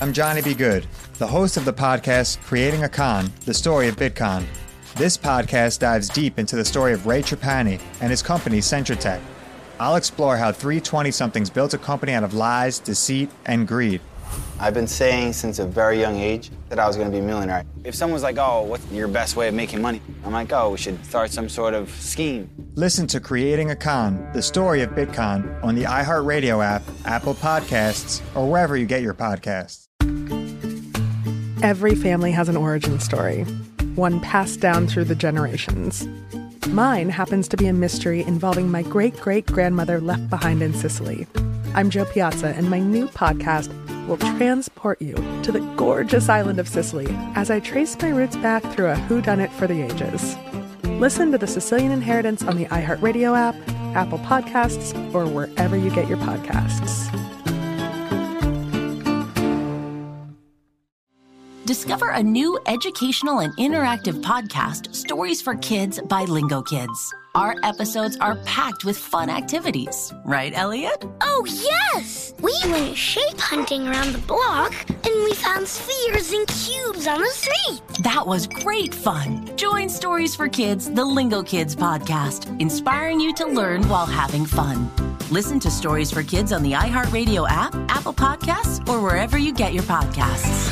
I'm Johnny B. Good, the host of the podcast Creating a Con, the story of Bitcoin. This podcast dives deep into the story of Ray Trapani and his company Centratech. I'll explore how three 20-somethings built a company out of lies, deceit, and greed. I've been saying since a very young age that I was going to be a millionaire. If someone's like, oh, what's your best way of making money? I'm like, oh, we should start some sort of scheme. Listen to Creating a Con, the story of Bitcoin on the iHeartRadio app, Apple Podcasts, or wherever you get your podcasts. Every family has an origin story, one passed down through the generations. Mine happens to be a mystery involving my great-great-grandmother left behind in Sicily. I'm Jo Piazza, and my new podcast will transport you to the gorgeous island of Sicily as I trace my roots back through a whodunit for the ages. Listen to The Sicilian Inheritance on the iHeartRadio app, Apple Podcasts, or wherever you get your podcasts. Discover a new educational and interactive podcast, Stories for Kids by Lingo Kids. Our episodes are packed with fun activities. Right, Elliot? Oh, yes! We went shape hunting around the block, and we found spheres and cubes on the street. That was great fun. Join Stories for Kids, the Lingo Kids podcast, inspiring you to learn while having fun. Listen to Stories for Kids on the iHeartRadio app, Apple Podcasts, or wherever you get your podcasts.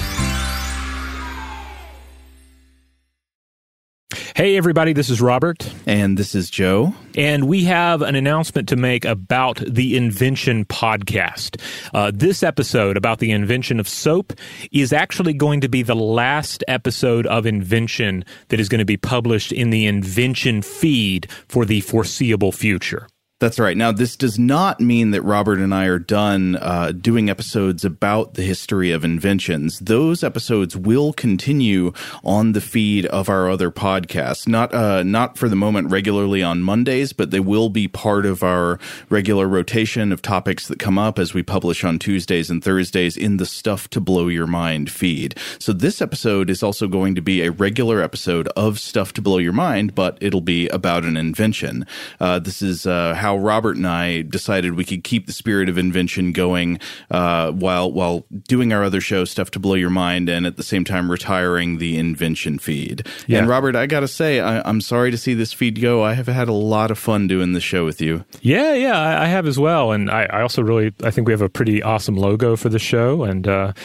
Hey, everybody, this is Robert. And this is Joe. And we have an announcement to make about the Invention podcast. This episode about the invention of soap is actually going to be the last episode of Invention that is going to be published in the Invention feed for the foreseeable future. That's right. Now, this does not mean that Robert and I are done doing episodes about the history of inventions. Those episodes will continue on the feed of our other podcasts. Not for the moment regularly on Mondays, but they will be part of our regular rotation of topics that come up as we publish on Tuesdays and Thursdays in the Stuff to Blow Your Mind feed. So this episode is also going to be a regular episode of Stuff to Blow Your Mind, but it'll be about an invention. This is how Robert and I decided we could keep the spirit of invention going while doing our other show, Stuff to Blow Your Mind, and at the same time retiring the Invention feed. Yeah. And Robert, I got to say, I'm sorry to see this feed go. I have had a lot of fun doing the show with you. Yeah, I have as well. And I also I think we have a pretty awesome logo for the show. And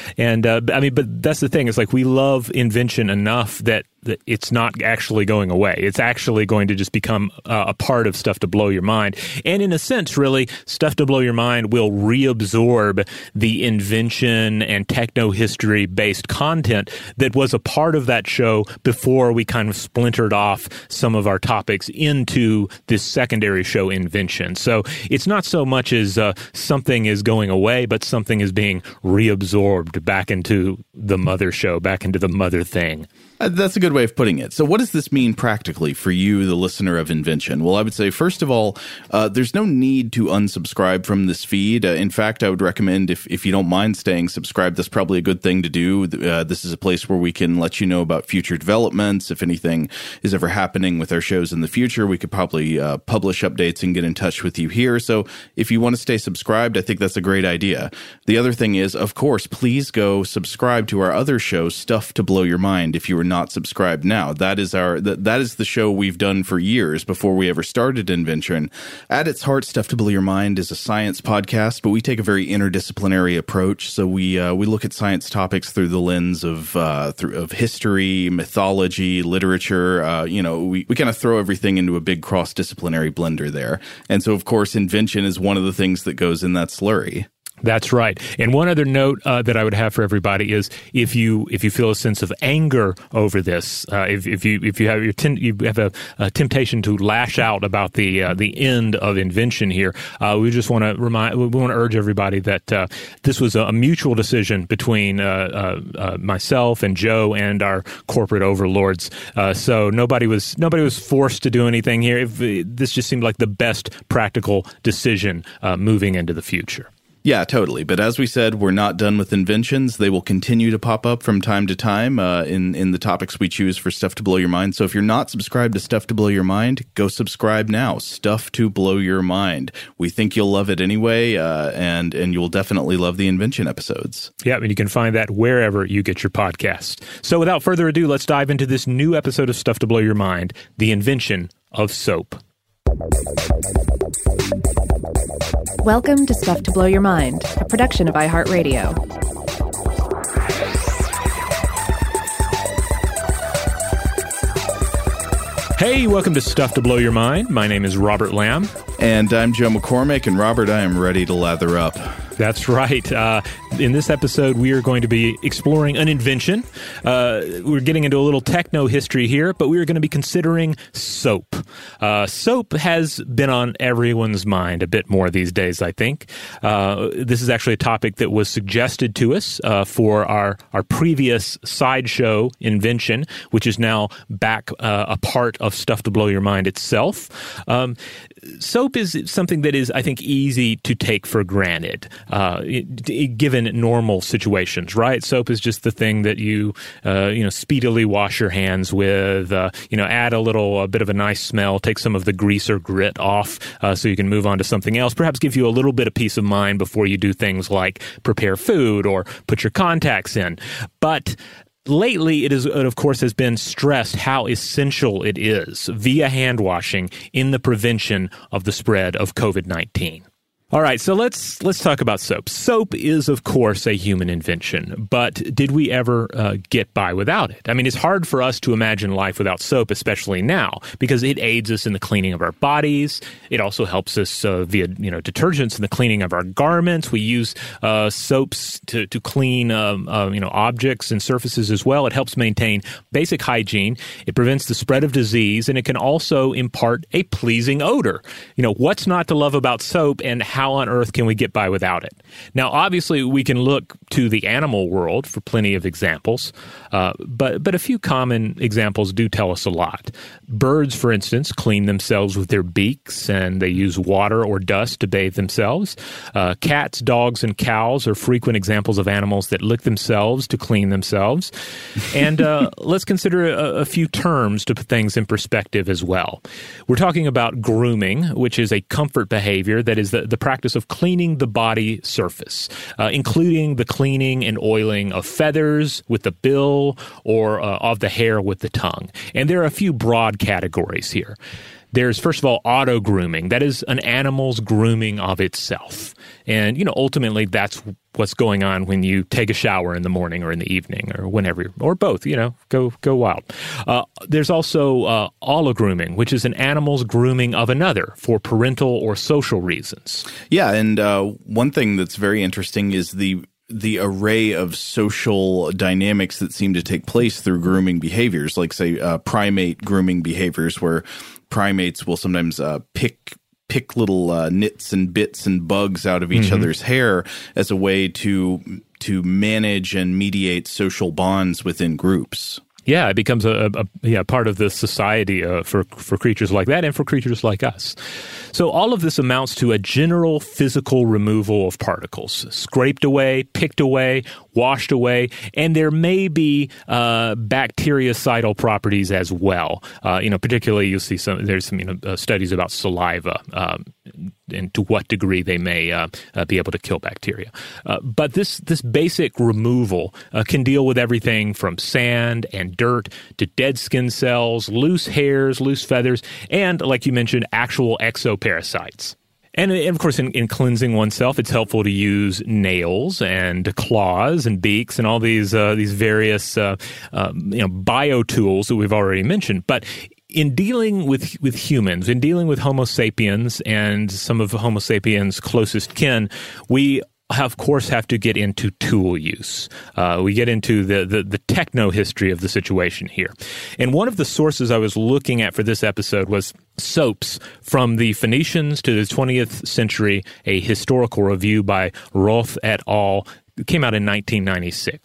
I mean, but that's the thing. It's like we love invention enough that it's not actually going away. It's actually going to just become a part of Stuff to Blow Your Mind. And in a sense, really, Stuff to Blow Your Mind will reabsorb the invention and techno-history-based content that was a part of that show before we kind of splintered off some of our topics into this secondary show, Invention. So it's not so much as something is going away, but something is being reabsorbed back into the mother show, back into the mother thing. That's a good way of putting it. So what does this mean practically for you, the listener of Invention? Well, I would say, first of all, there's no need to unsubscribe from this feed. In fact, I would recommend, if you don't mind staying subscribed, that's probably a good thing to do. This is a place where we can let you know about future developments. If anything is ever happening with our shows in the future, we could probably publish updates and get in touch with you here. So if you want to stay subscribed, I think that's a great idea. The other thing is, of course, please go subscribe to our other show, Stuff to Blow Your Mind, if you were not subscribed now. That is the show we've done for years before we ever started Invention. At its heart, Stuff to Blow Your Mind is a science podcast, but we take a very interdisciplinary approach. So we look at science topics through the lens of history, mythology, literature. We kind of throw everything into a big cross-disciplinary blender there. And so, of course, Invention is one of the things that goes in that slurry. That's right. And one other note that I would have for everybody is if you feel a sense of anger over this, if you have a temptation to lash out about the end of Invention here, we just want to urge everybody that this was a mutual decision between myself and Joe and our corporate overlords. So nobody was forced to do anything here. This just seemed like the best practical decision moving into the future. Yeah, totally. But as we said, we're not done with inventions. They will continue to pop up from time to time in the topics we choose for Stuff to Blow Your Mind. So if you're not subscribed to Stuff to Blow Your Mind, go subscribe now. Stuff to Blow Your Mind. We think you'll love it anyway, and you'll definitely love the invention episodes. Yeah, and you can find that wherever you get your podcast. So without further ado, let's dive into this new episode of Stuff to Blow Your Mind, the invention of soap. Welcome to Stuff to Blow Your Mind, a production of iHeartRadio. Hey, welcome to Stuff to Blow Your Mind. My name is Robert Lamb. And I'm Joe McCormick, and Robert, I am ready to lather up. That's right. In this episode, we are going to be exploring an invention. We're getting into a little techno history here, but we are going to be considering soap. Soap has been on everyone's mind a bit more these days, I think. This is actually a topic that was suggested to us for our previous sideshow invention, which is now back a part of Stuff to Blow Your Mind itself. Soap is something that is, I think, easy to take for granted, given normal situations, right? Soap is just the thing that you speedily wash your hands with, add a bit of a nice smell, take some of the grease or grit off so you can move on to something else, perhaps give you a little bit of peace of mind before you do things like prepare food or put your contacts in. But lately, it of course has been stressed how essential it is via hand washing in the prevention of the spread of COVID-19. All right, so let's talk about soap. Soap is, of course, a human invention, but did we ever get by without it? I mean, it's hard for us to imagine life without soap, especially now, because it aids us in the cleaning of our bodies. It also helps us via detergents in the cleaning of our garments. We use soaps to clean objects and surfaces as well. It helps maintain basic hygiene. It prevents the spread of disease, and it can also impart a pleasing odor. What's not to love about soap, and how on earth can we get by without it? Now, obviously, we can look to the animal world for plenty of examples, but a few common examples do tell us a lot. Birds, for instance, clean themselves with their beaks, and they use water or dust to bathe themselves. Cats, dogs, and cows are frequent examples of animals that lick themselves to clean themselves. And let's consider a few terms to put things in perspective as well. We're talking about grooming, which is a comfort behavior that is the practice of cleaning the body surface, including the cleaning and oiling of feathers with the bill or of the hair with the tongue. And there are a few broad categories here. There's, first of all, auto-grooming. That is an animal's grooming of itself. And, ultimately that's what's going on when you take a shower in the morning or in the evening or whenever, or both, go wild. There's also allo-grooming, which is an animal's grooming of another for parental or social reasons. Yeah, and one thing that's very interesting is the array of social dynamics that seem to take place through grooming behaviors, like, say, primate grooming behaviors, where primates will sometimes pick little nits and bits and bugs out of each other's hair as a way to manage and mediate social bonds within groups. Yeah, it becomes a part of the society for creatures like that and for creatures like us. So all of this amounts to a general physical removal of particles, scraped away, picked away, washed away, and there may be bactericidal properties as well. Particularly you'll see there's some studies about saliva and to what degree they may be able to kill bacteria. But this basic removal can deal with everything from sand and dirt to dead skin cells, loose hairs, loose feathers, and, like you mentioned, actual exoparasites. And of course, in cleansing oneself, it's helpful to use nails and claws and beaks and all these various bio tools that we've already mentioned. But in dealing with humans, in dealing with Homo sapiens and some of Homo sapiens' closest kin, we of course have to get into tool use. We get into the techno history of the situation here. And one of the sources I was looking at for this episode was soaps from the Phoenicians to the 20th century, a historical review by Roth et al. It came out in 1996.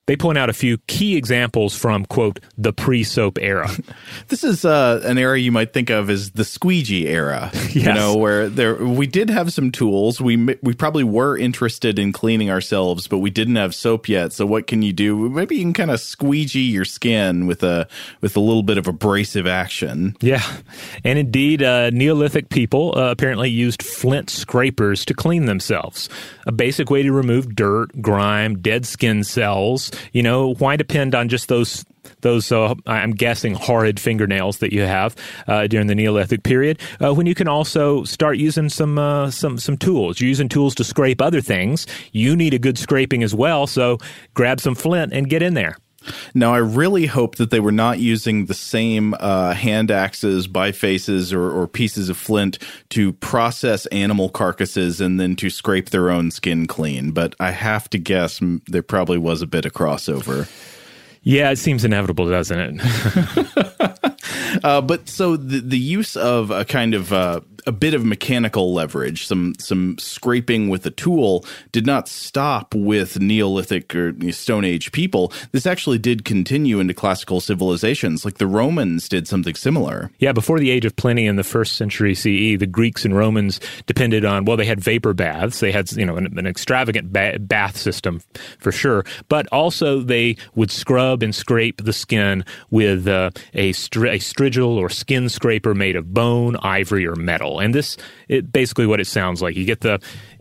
They point out a few key examples from, quote, the pre-soap era. This is an era you might think of as the squeegee era, yes. Where we did have some tools. We probably were interested in cleaning ourselves, but we didn't have soap yet. So what can you do? Maybe you can kind of squeegee your skin with a little bit of abrasive action. Yeah. And indeed, Neolithic people apparently used flint scrapers to clean themselves. A basic way to remove dirt, grime, dead skin cells. Why depend on just those I'm guessing, horrid fingernails that you have during the Neolithic period, when you can also start using some tools. You're using tools to scrape other things. You need a good scraping as well, so grab some flint and get in there. Now, I really hope that they were not using the same hand axes, bifaces, or pieces of flint to process animal carcasses and then to scrape their own skin clean. But I have to guess there probably was a bit of crossover. Yeah, it seems inevitable, doesn't it? But so the use of a kind of a bit of mechanical leverage, some scraping with a tool, did not stop with Neolithic or Stone Age people. This actually did continue into classical civilizations. Like the Romans did something similar. Yeah, before the Age of Plenty in the 1st century CE, the Greeks and Romans depended on, they had vapor baths. They had, an extravagant bath system for sure. But also they would scrub and scrape the skin with a strigil or skin scraper made of bone, ivory, or metal. And this, basically what it sounds like. You get the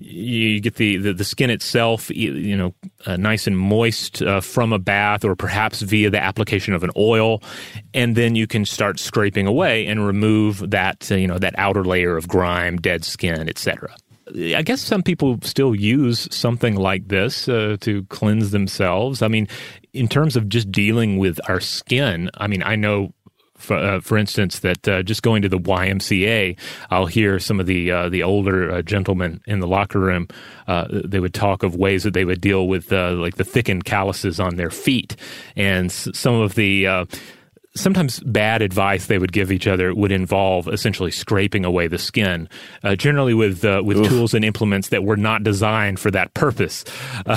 skin itself, nice and moist from a bath, or perhaps via the application of an oil, and then you can start scraping away and remove that that outer layer of grime, dead skin, etc. I guess some people still use something like this to cleanse themselves. I mean, in terms of just dealing with our skin, I know. For instance, that just going to the YMCA, I'll hear some of the older gentlemen in the locker room. They would talk of ways that they would deal with like the thickened calluses on their feet, and some of the sometimes bad advice they would give each other would involve essentially scraping away the skin, generally with tools and implements that were not designed for that purpose.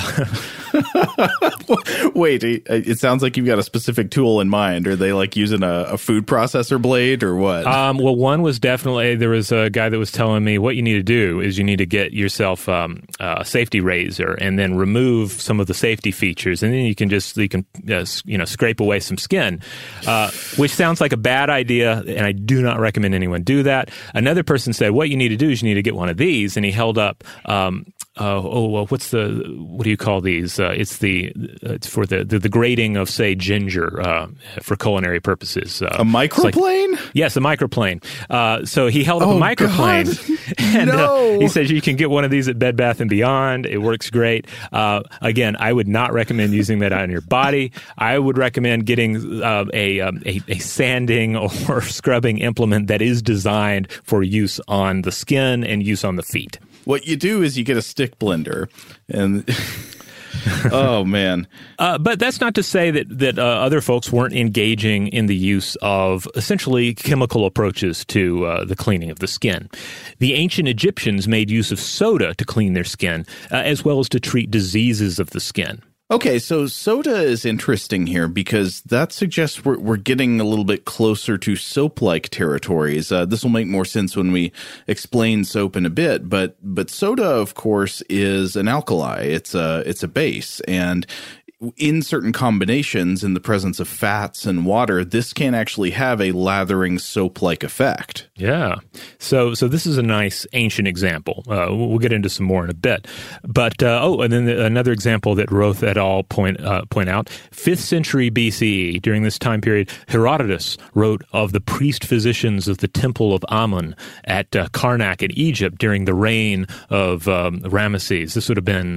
Wait, it sounds like you've got a specific tool in mind. Are they like using a food processor blade or what? Well, one was definitely, there was a guy that was telling me what you need to do is you need to get yourself a safety razor and then remove some of the safety features, and then you can scrape away some skin. Which sounds like a bad idea, and I do not recommend anyone do that. Another person said, what you need to do is you need to get one of these, and he held up, what do you call these? It's for the grating of, say, ginger for culinary purposes. A microplane? Yes, a microplane. So he held up a microplane, and he said you can get one of these at Bed Bath & Beyond. It works great. Again, I would not recommend using that on your body. I would recommend getting a sanding or scrubbing implement that is designed for use on the skin and use on the feet. What you do is you get a stick blender and... Oh, man. But that's not to say that other folks weren't engaging in the use of essentially chemical approaches to the cleaning of the skin. The ancient Egyptians made use of soda to clean their skin, as well as to treat diseases of the skin. Okay, so soda is interesting here because that suggests we're getting a little bit closer to soap-like territories. This will make more sense when we explain soap in a bit, but soda, of course, is an alkali. It's a base, and in certain combinations, in the presence of fats and water, this can actually have a lathering soap-like effect. Yeah. So this is a nice ancient example. We'll get into some more in a bit. But, and then another example that Roth et al. Point out, 5th century BCE, during this time period, Herodotus wrote of the priest-physicians of the temple of Amun at Karnak in Egypt during the reign of Ramesses. This would have been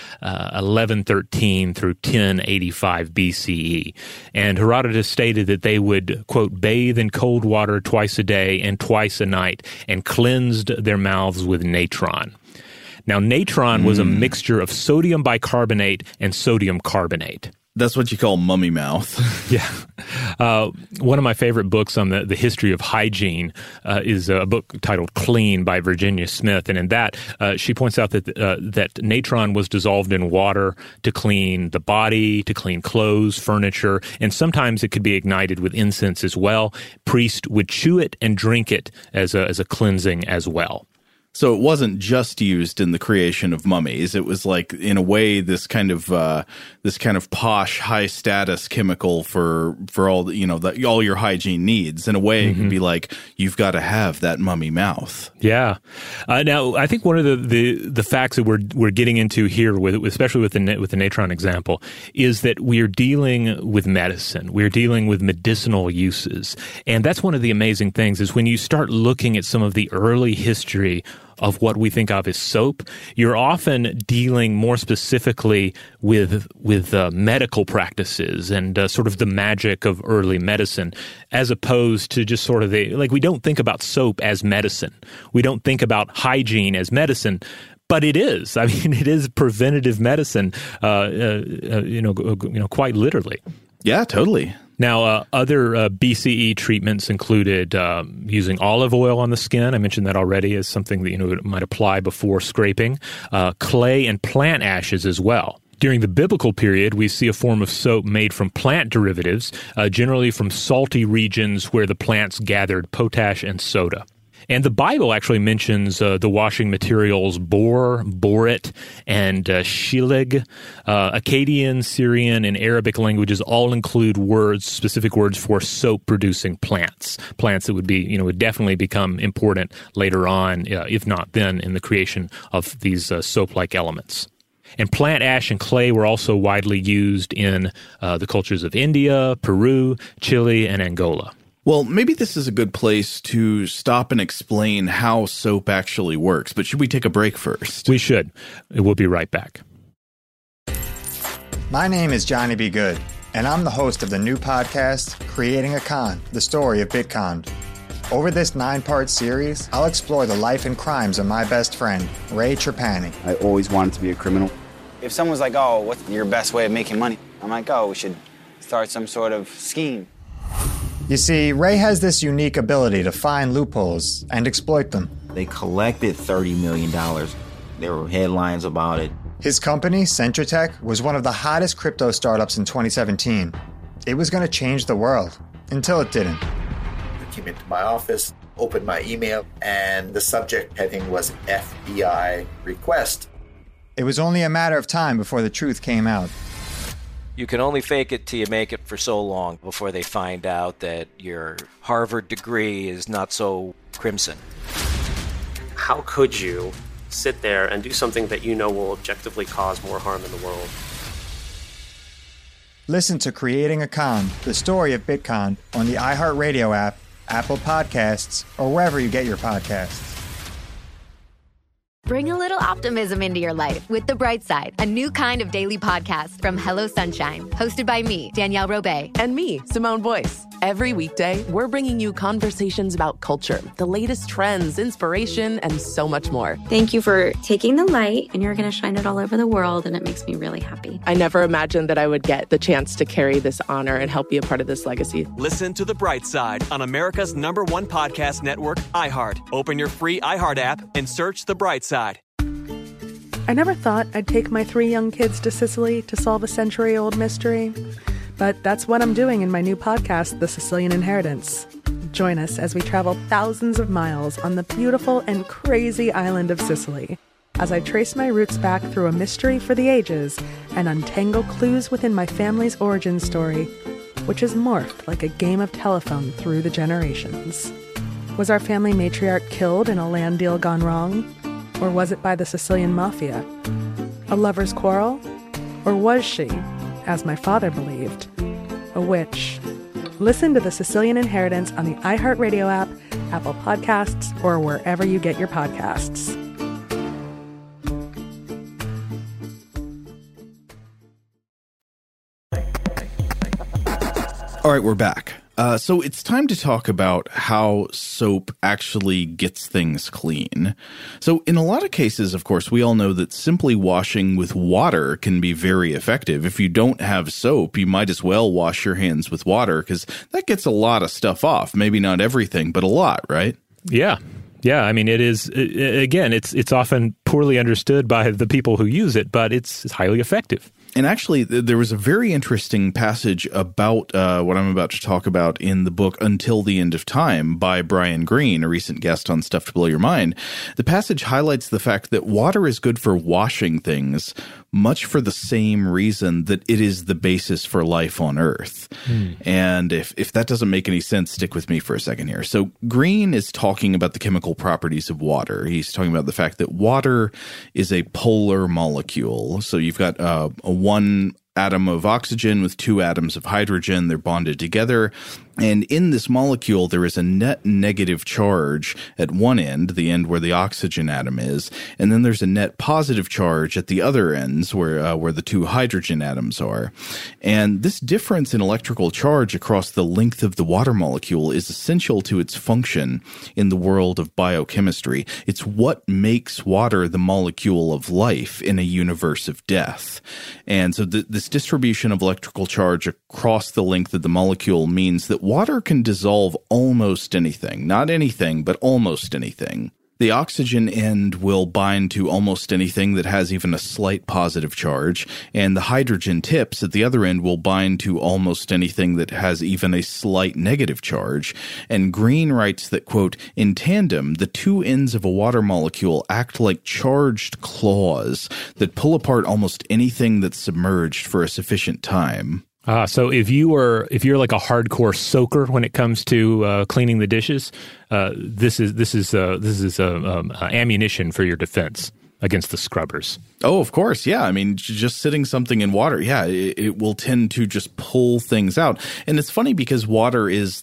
1113 through 1085 BCE. And Herodotus stated that they would, quote, bathe in cold water twice a day and twice a night, and cleansed their mouths with natron. Now, natron was a mixture of sodium bicarbonate and sodium carbonate. That's what you call mummy mouth. Yeah. One of my favorite books on the history of hygiene is a book titled Clean by Virginia Smith. And in that, she points out that natron was dissolved in water to clean the body, to clean clothes, furniture, and sometimes it could be ignited with incense as well. Priests would chew it and drink it as a cleansing as well. So it wasn't just used in the creation of mummies. It was like, in a way, this kind of posh, high status chemical for all all your hygiene needs. In a way, it could be like, you've got to have that mummy mouth. Yeah. Now, I think one of the facts that we're getting into here, especially with the natron example, is that we are dealing with medicine. We're dealing with medicinal uses, and that's one of the amazing things is when you start looking at some of the early history of what we think of as soap, you're often dealing more specifically with medical practices and sort of the magic of early medicine, as opposed to just sort of we don't think about soap as medicine. We don't think about hygiene as medicine. But it is. I mean, it is preventative medicine, quite literally. Yeah, totally. Now, other BCE treatments included using olive oil on the skin. I mentioned that already as something that might apply before scraping. Clay and plant ashes as well. During the biblical period, we see a form of soap made from plant derivatives, generally from salty regions where the plants gathered potash and soda. And the Bible actually mentions the washing materials bor, borit, and shilig. Akkadian, Syrian, and Arabic languages all include specific words for soap-producing plants. Plants that would definitely become important later on, if not then, in the creation of these soap-like elements. And plant ash and clay were also widely used in the cultures of India, Peru, Chile, and Angola. Well, maybe this is a good place to stop and explain how soap actually works, but should we take a break first? We should. We'll be right back. My name is Johnny B. Good, and I'm the host of the new podcast, Creating a Con, the story of Bitcon. Over this 9-part series, I'll explore the life and crimes of my best friend, Ray Trapani. I always wanted to be a criminal. If someone's like, oh, what's your best way of making money? I'm like, oh, we should start some sort of scheme. You see, Ray has this unique ability to find loopholes and exploit them. They collected $30 million. There were headlines about it. His company, Centratech, was one of the hottest crypto startups in 2017. It was going to change the world, until it didn't. I came into my office, opened my email, and the subject heading was FBI request. It was only a matter of time before the truth came out. You can only fake it till you make it for so long before they find out that your Harvard degree is not so crimson. How could you sit there and do something that you know will objectively cause more harm in the world? Listen to Creating a Con, the story of Bitcon, on the iHeartRadio app, Apple Podcasts, or wherever you get your podcasts. Bring a little optimism into your life with The Bright Side, a new kind of daily podcast from Hello Sunshine, hosted by me, Danielle Robay. And me, Simone Boyce. Every weekday, we're bringing you conversations about culture, the latest trends, inspiration, and so much more. Thank you for taking the light, and you're going to shine it all over the world, and it makes me really happy. I never imagined that I would get the chance to carry this honor and help be a part of this legacy. Listen to The Bright Side on America's #1 podcast network, iHeart. Open your free iHeart app and search The Bright Side. I never thought I'd take my 3 young kids to Sicily to solve a century-old mystery. But that's what I'm doing in my new podcast, The Sicilian Inheritance. Join us as we travel thousands of miles on the beautiful and crazy island of Sicily, as I trace my roots back through a mystery for the ages and untangle clues within my family's origin story, which has morphed like a game of telephone through the generations. Was our family matriarch killed in a land deal gone wrong? Or was it by the Sicilian mafia? A lover's quarrel? Or was she, as my father believed, a witch? Listen to The Sicilian Inheritance on the iHeartRadio app, Apple Podcasts, or wherever you get your podcasts. All right, we're back. So it's time to talk about how soap actually gets things clean. So in a lot of cases, of course, we all know that simply washing with water can be very effective. If you don't have soap, you might as well wash your hands with water because that gets a lot of stuff off. Maybe not everything, but a lot, right? Yeah. Yeah, I mean, it is, again, it's often poorly understood by the people who use it, but it's highly effective. And actually, there was a very interesting passage about what I'm about to talk about in the book Until the End of Time by Brian Greene, a recent guest on Stuff to Blow Your Mind. The passage highlights the fact that water is good for washing things, much for the same reason that it is the basis for life on Earth. And if that doesn't make any sense, stick with me for a second here. So Greene is talking about the chemical properties of water. He's talking about the fact that water is a polar molecule. So you've got one atom of oxygen with two atoms of hydrogen. They're bonded together. And in this molecule, there is a net negative charge at one end, the end where the oxygen atom is, and then there's a net positive charge at the other ends where the two hydrogen atoms are. And this difference in electrical charge across the length of the water molecule is essential to its function in the world of biochemistry. It's what makes water the molecule of life in a universe of death. And so this distribution of electrical charge across the length of the molecule means that water can dissolve almost anything. Not anything, but almost anything. The oxygen end will bind to almost anything that has even a slight positive charge, and the hydrogen tips at the other end will bind to almost anything that has even a slight negative charge. And Greene writes that, quote, in tandem, the two ends of a water molecule act like charged claws that pull apart almost anything that's submerged for a sufficient time. So if you're like a hardcore soaker when it comes to cleaning the dishes, this is ammunition for your defense against the scrubbers. Oh, of course. Yeah. I mean, just sitting something in water, yeah, it will tend to just pull things out. And it's funny because water is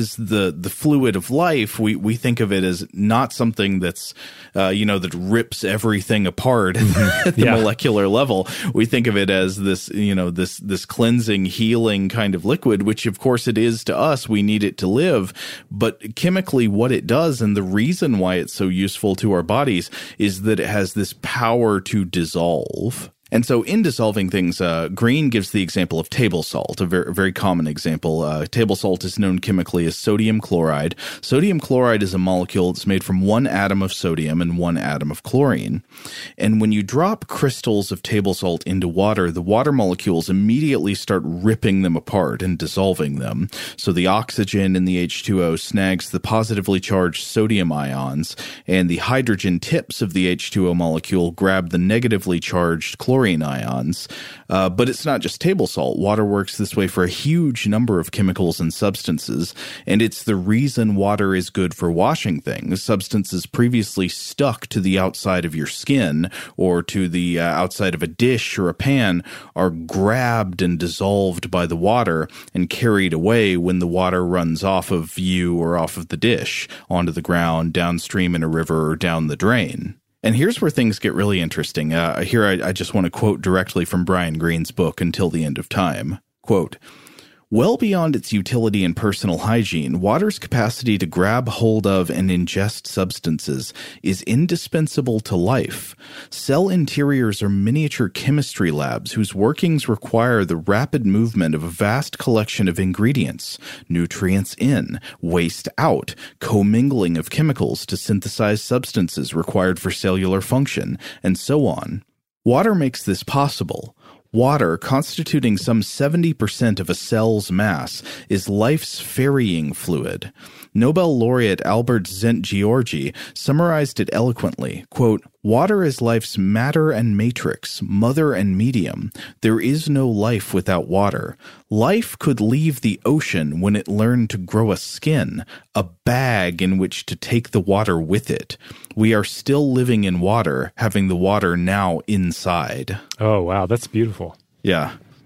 the fluid of life. We think of it as not something that's, that rips everything apart at the molecular level. We think of it as this, this cleansing, healing kind of liquid, which of course it is to us. We need it to live. But chemically, what it does and the reason why it's so useful to our bodies is that it has this power to dissolve. And so in dissolving things, Greene gives the example of table salt, a very common example. Table salt is known chemically as sodium chloride. Sodium chloride is a molecule that's made from one atom of sodium and one atom of chlorine. And when you drop crystals of table salt into water, the water molecules immediately start ripping them apart and dissolving them. So the oxygen in the H2O snags the positively charged sodium ions, and the hydrogen tips of the H2O molecule grab the negatively charged chlorine ions. But it's not just table salt. Water works this way for a huge number of chemicals and substances, and it's the reason water is good for washing things. Substances previously stuck to the outside of your skin or to the outside of a dish or a pan are grabbed and dissolved by the water and carried away when the water runs off of you or off of the dish onto the ground, downstream in a river, or down the drain. And here's where things get really interesting. Here I just want to quote directly from Brian Greene's book, Until the End of Time. Quote, well beyond its utility in personal hygiene, water's capacity to grab hold of and ingest substances is indispensable to life. Cell interiors are miniature chemistry labs whose workings require the rapid movement of a vast collection of ingredients, nutrients in, waste out, commingling of chemicals to synthesize substances required for cellular function, and so on. Water makes this possible. Water, constituting some 70% of a cell's mass, is life's ferrying fluid. Nobel laureate Albert Szent-Györgyi summarized it eloquently, quote, water is life's matter and matrix, mother and medium. There is no life without water. Life could leave the ocean when it learned to grow a skin, a bag in which to take the water with it. We are still living in water, having the water now inside. Oh, wow. That's beautiful. Yeah.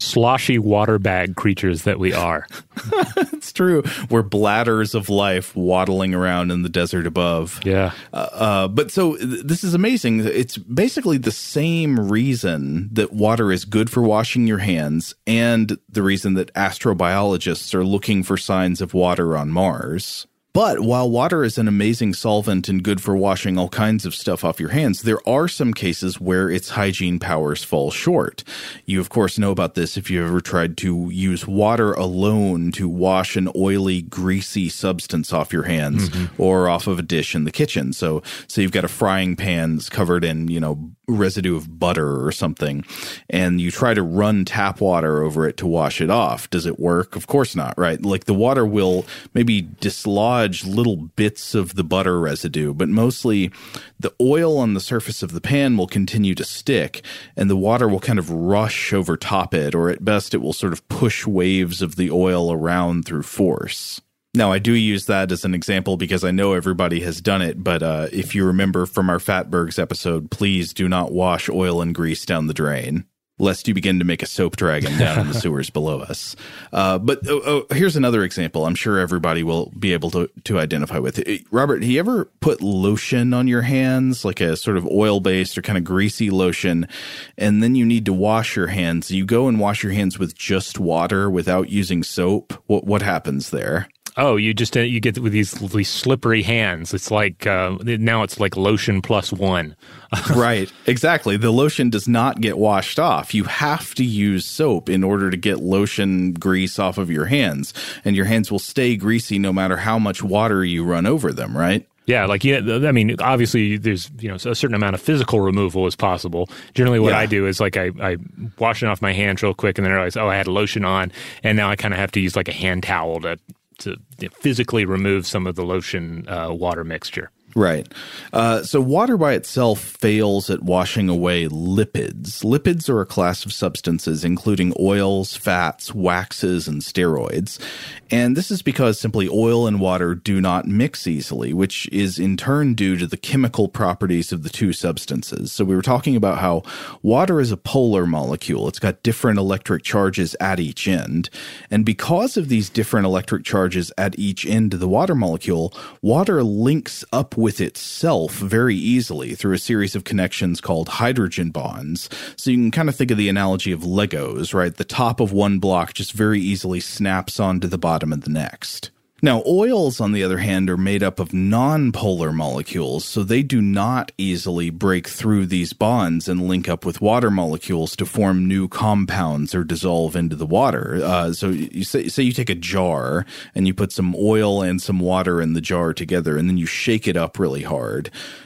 Sloshy water bag creatures that we are. It's true. We're bladders of life waddling around in the desert above. Yeah. But so this is amazing. It's basically the same reason that water is good for washing your hands and the reason that astrobiologists are looking for signs of water on Mars. But while water is an amazing solvent and good for washing all kinds of stuff off your hands, there are some cases where its hygiene powers fall short. You, of course, know about this if you've ever tried to use water alone to wash an oily, greasy substance off your hands or off of a dish in the kitchen. So you've got a frying pan that's covered in, residue of butter or something, and you try to run tap water over it to wash it off. Does it work? Of course not, right? Like the water will maybe dislodge little bits of the butter residue, but mostly the oil on the surface of the pan will continue to stick, and the water will kind of rush over top it, or at best it will sort of push waves of the oil around through force. Now, I do use that as an example because I know everybody has done it, but if you remember from our Fatbergs episode, please do not wash oil and grease down the drain, lest you begin to make a soap dragon down in the sewers below us. But here's another example I'm sure everybody will be able to identify with. Robert, have you ever put lotion on your hands, like a sort of oil-based or kind of greasy lotion, and then you need to wash your hands? You go and wash your hands with just water without using soap. What happens there? Oh, you get with these slippery hands. It's like now it's like lotion plus one. Right, exactly. The lotion does not get washed off. You have to use soap in order to get lotion grease off of your hands, and your hands will stay greasy no matter how much water you run over them, right? Yeah, I mean, obviously there's, a certain amount of physical removal is possible. Generally what I do is like I wash it off my hands real quick and then I realize, I had lotion on, and now I kind of have to use like a hand towel to physically remove some of the lotion water mixture. Right. So water by itself fails at washing away lipids. Lipids are a class of substances including oils, fats, waxes, and steroids. And this is because simply oil and water do not mix easily, which is in turn due to the chemical properties of the two substances. So we were talking about how water is a polar molecule. It's got different electric charges at each end. And because of these different electric charges at each end of the water molecule, water links up with itself very easily through a series of connections called hydrogen bonds. So you can kind of think of the analogy of Legos, right? The top of one block just very easily snaps onto the bottom of the next. Now, oils, on the other hand, are made up of non-polar molecules, so they do not easily break through these bonds and link up with water molecules to form new compounds or dissolve into the water. So you say you take a jar and you put some oil and some water in the jar together, and then you shake it up really hard.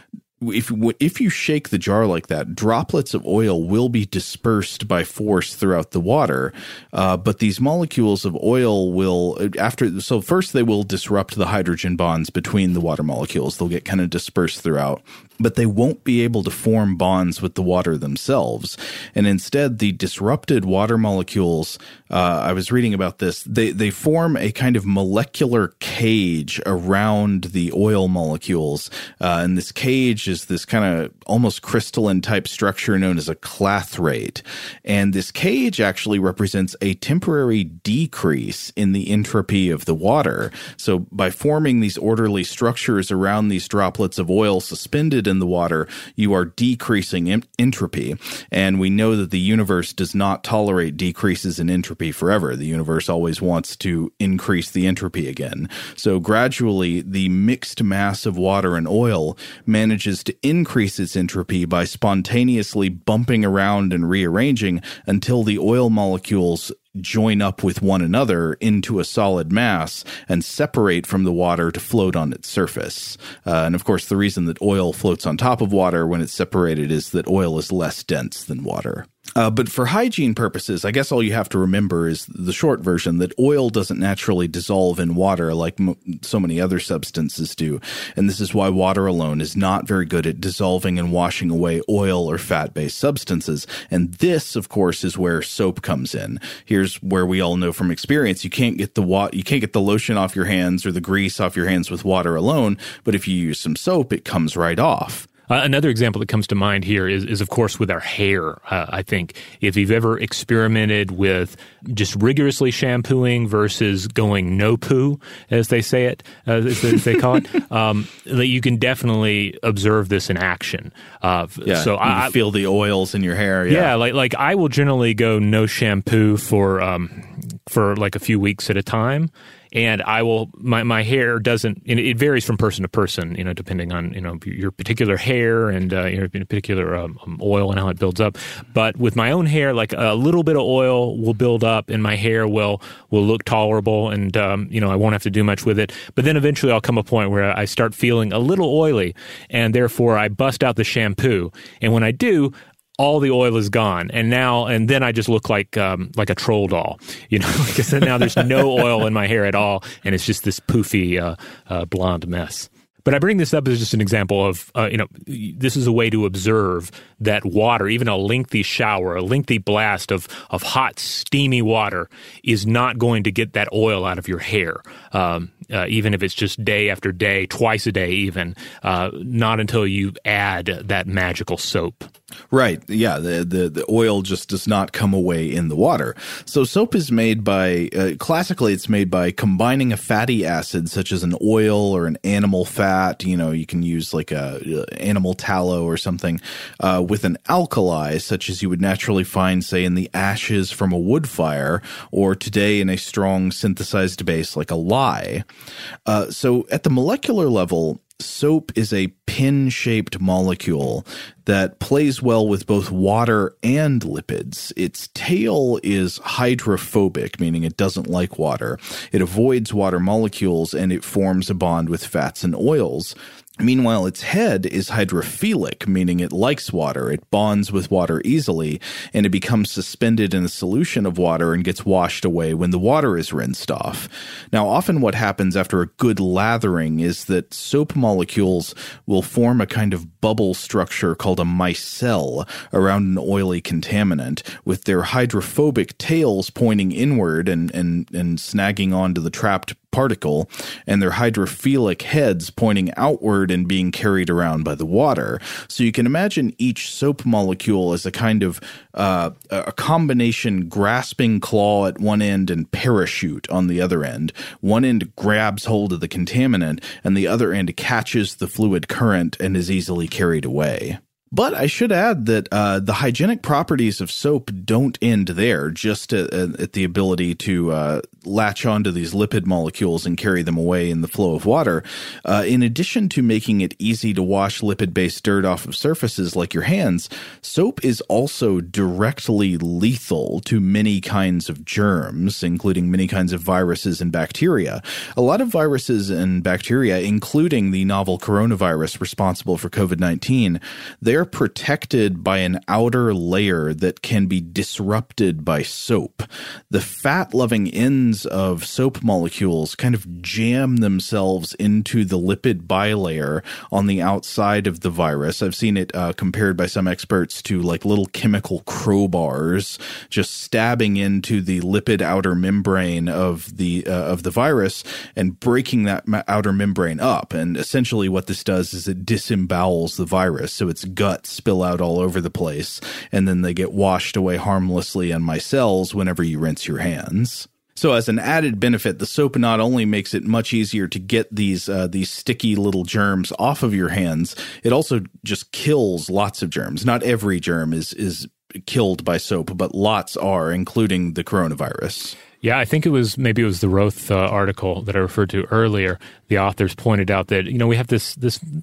If you shake the jar like that, droplets of oil will be dispersed by force throughout the water, but these molecules of oil will, first they will disrupt the hydrogen bonds between the water molecules. They'll get kind of dispersed throughout, but they won't be able to form bonds with the water themselves. And instead, the disrupted water molecules, I was reading about this, they form a kind of molecular cage around the oil molecules, and this cage is this kind of almost crystalline type structure known as a clathrate. And this cage actually represents a temporary decrease in the entropy of the water. So by forming these orderly structures around these droplets of oil suspended in the water, you are decreasing entropy. And we know that the universe does not tolerate decreases in entropy forever. The universe always wants to increase the entropy again. So gradually, the mixed mass of water and oil manages to increase its entropy by spontaneously bumping around and rearranging until the oil molecules join up with one another into a solid mass and separate from the water to float on its surface. And of course, the reason that oil floats on top of water when it's separated is that oil is less dense than water. But for hygiene purposes, I guess all you have to remember is the short version that oil doesn't naturally dissolve in water like so many other substances do. And this is why water alone is not very good at dissolving and washing away oil or fat-based substances. And this, of course, is where soap comes in. Here's where we all know from experience, you can't get the lotion off your hands or the grease off your hands with water alone, but if you use some soap, it comes right off. Another example that comes to mind here is of course, with our hair. I think if you've ever experimented with just rigorously shampooing versus going no poo, as they say it, as they call it, you can definitely observe this in action. So I feel the oils in your hair. Yeah, like I will generally go no shampoo for like a few weeks at a time. And I will, my hair doesn't, it varies from person to person, depending on, your particular hair and your particular oil and how it builds up. But with my own hair, like a little bit of oil will build up and my hair will look tolerable and, I won't have to do much with it. But then eventually I'll come a point where I start feeling a little oily and therefore I bust out the shampoo. And when I do, all the oil is gone, and then I just look like a troll doll, because now there's no oil in my hair at all, and it's just this poofy blonde mess. But I bring this up as just an example of, this is a way to observe that water, even a lengthy shower, a lengthy blast of hot, steamy water is not going to get that oil out of your hair, even if it's just day after day, twice a day even, not until you add that magical soap. Right. Yeah. The oil just does not come away in the water. So soap is made by, classically it's made by combining a fatty acid such as an oil or an animal fat. You can use like a animal tallow or something, with an alkali such as you would naturally find, say, in the ashes from a wood fire, or today in a strong synthesized base like a lye. So at the molecular level, soap is a pin-shaped molecule that plays well with both water and lipids. Its tail is hydrophobic, meaning it doesn't like water. It avoids water molecules and it forms a bond with fats and oils. Meanwhile, its head is hydrophilic, meaning it likes water. It bonds with water easily, and it becomes suspended in a solution of water and gets washed away when the water is rinsed off. Now, often what happens after a good lathering is that soap molecules will form a kind of bubble structure called a micelle around an oily contaminant, with their hydrophobic tails pointing inward and snagging onto the trapped particle, and their hydrophilic heads pointing outward and being carried around by the water. So you can imagine each soap molecule as a kind of a combination grasping claw at one end and parachute on the other end. One end grabs hold of the contaminant, and the other end catches the fluid current and is easily carried away. But I should add that the hygienic properties of soap don't end there, just at the ability to latch onto these lipid molecules and carry them away in the flow of water. In addition to making it easy to wash lipid-based dirt off of surfaces like your hands, soap is also directly lethal to many kinds of germs, including many kinds of viruses and bacteria. A lot of viruses and bacteria, including the novel coronavirus responsible for COVID-19, they're protected by an outer layer that can be disrupted by soap. The fat-loving ends of soap molecules kind of jam themselves into the lipid bilayer on the outside of the virus. I've seen it compared by some experts to like little chemical crowbars just stabbing into the lipid outer membrane of the virus and breaking that outer membrane up. And essentially what this does is it disembowels the virus, so its guts spill out all over the place, and then they get washed away harmlessly on micelles whenever you rinse your hands. So as an added benefit, the soap not only makes it much easier to get these sticky little germs off of your hands, it also just kills lots of germs. Not every germ is killed by soap, but lots are, including the coronavirus. Yeah, I think it was the Roth article that I referred to earlier. The authors pointed out that we have this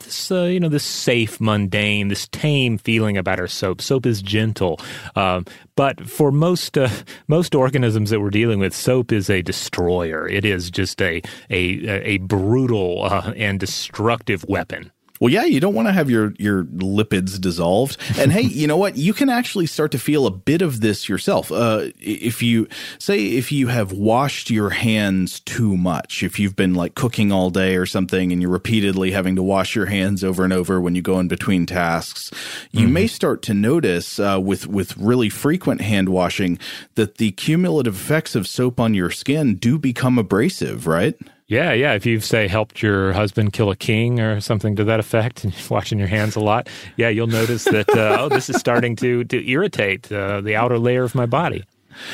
safe, mundane, this tame feeling about our soap. Soap is gentle, but for most organisms that we're dealing with, soap is a destroyer. It is just a brutal and destructive weapon. Well, yeah, you don't want to have your lipids dissolved. And hey, you know what? You can actually start to feel a bit of this yourself. If you have washed your hands too much, if you've been like cooking all day or something and you're repeatedly having to wash your hands over and over when you go in between tasks, you may start to notice with really frequent hand washing that the cumulative effects of soap on your skin do become abrasive, right? Yeah. If you've, say, helped your husband kill a king or something to that effect, and you're washing your hands a lot, you'll notice that, this is starting to irritate the outer layer of my body.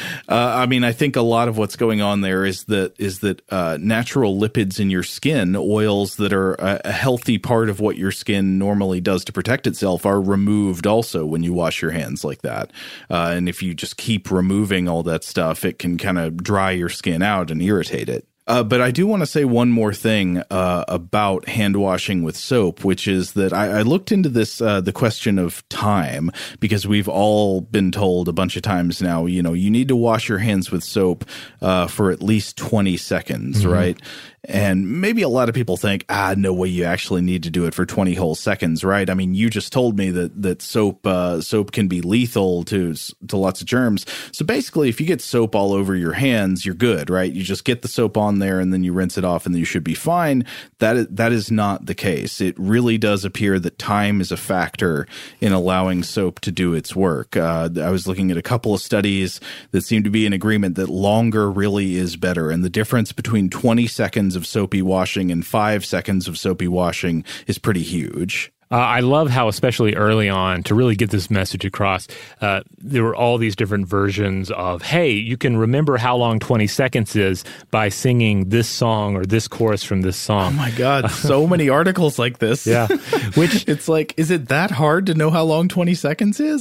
I think a lot of what's going on there is that natural lipids in your skin, oils that are a healthy part of what your skin normally does to protect itself, are removed also when you wash your hands like that. And if you just keep removing all that stuff, it can kind of dry your skin out and irritate it. But I do want to say one more thing about hand washing with soap, which is that I looked into this, the question of time, because we've all been told a bunch of times now, you need to wash your hands with soap for at least 20 seconds, right? And maybe a lot of people think, no way you actually need to do it for 20 whole seconds, right? I mean, you just told me that soap can be lethal to lots of germs. So basically, if you get soap all over your hands, you're good, right? You just get the soap on there and then you rinse it off and then you should be fine. That is not the case. It really does appear that time is a factor in allowing soap to do its work. I was looking at a couple of studies that seem to be in agreement that longer really is better. And the difference between 20 seconds of soapy washing and 5 seconds of soapy washing is pretty huge. I love how, especially early on, to really get this message across, there were all these different versions of, hey, you can remember how long 20 seconds is by singing this song or this chorus from this song. Oh my God, so many articles like this. Yeah. Which it's like, is it that hard to know how long 20 seconds is?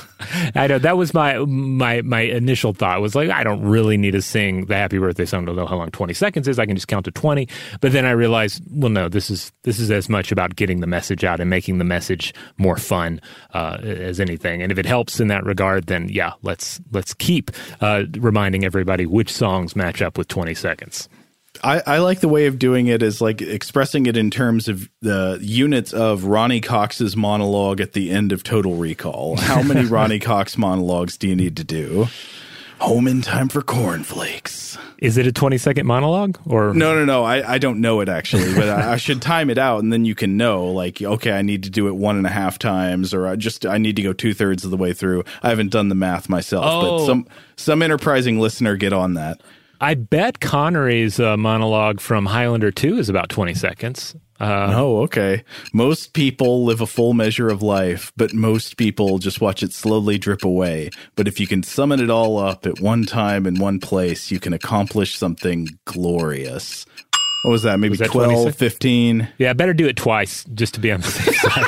I know. That was my initial thought, was like, I don't really need to sing the Happy Birthday song to know how long 20 seconds is. I can just count to 20. But then I realized, well, no, this is as much about getting the message out and making the message more fun as anything. And if it helps in that regard, then let's keep reminding everybody which songs match up with 20 seconds. I like the way of doing it is like expressing it in terms of the units of Ronnie Cox's monologue at the end of Total Recall. How many Ronnie Cox monologues do you need to do? Home in time for cornflakes. Is it a 20-second monologue? Or No. I don't know it actually, but I should time it out, and then you can know, like, okay, I need to do it 1.5 times, or I need to go 2/3 of the way through. I haven't done the math myself, but some enterprising listener get on that. I bet Connery's monologue from Highlander 2 is about 20 seconds. Okay. Most people live a full measure of life, but most people just watch it slowly drip away. But if you can summon it all up at one time in one place, you can accomplish something glorious. What was that? Maybe 12, 15? Yeah, better do it twice just to be on the safe side.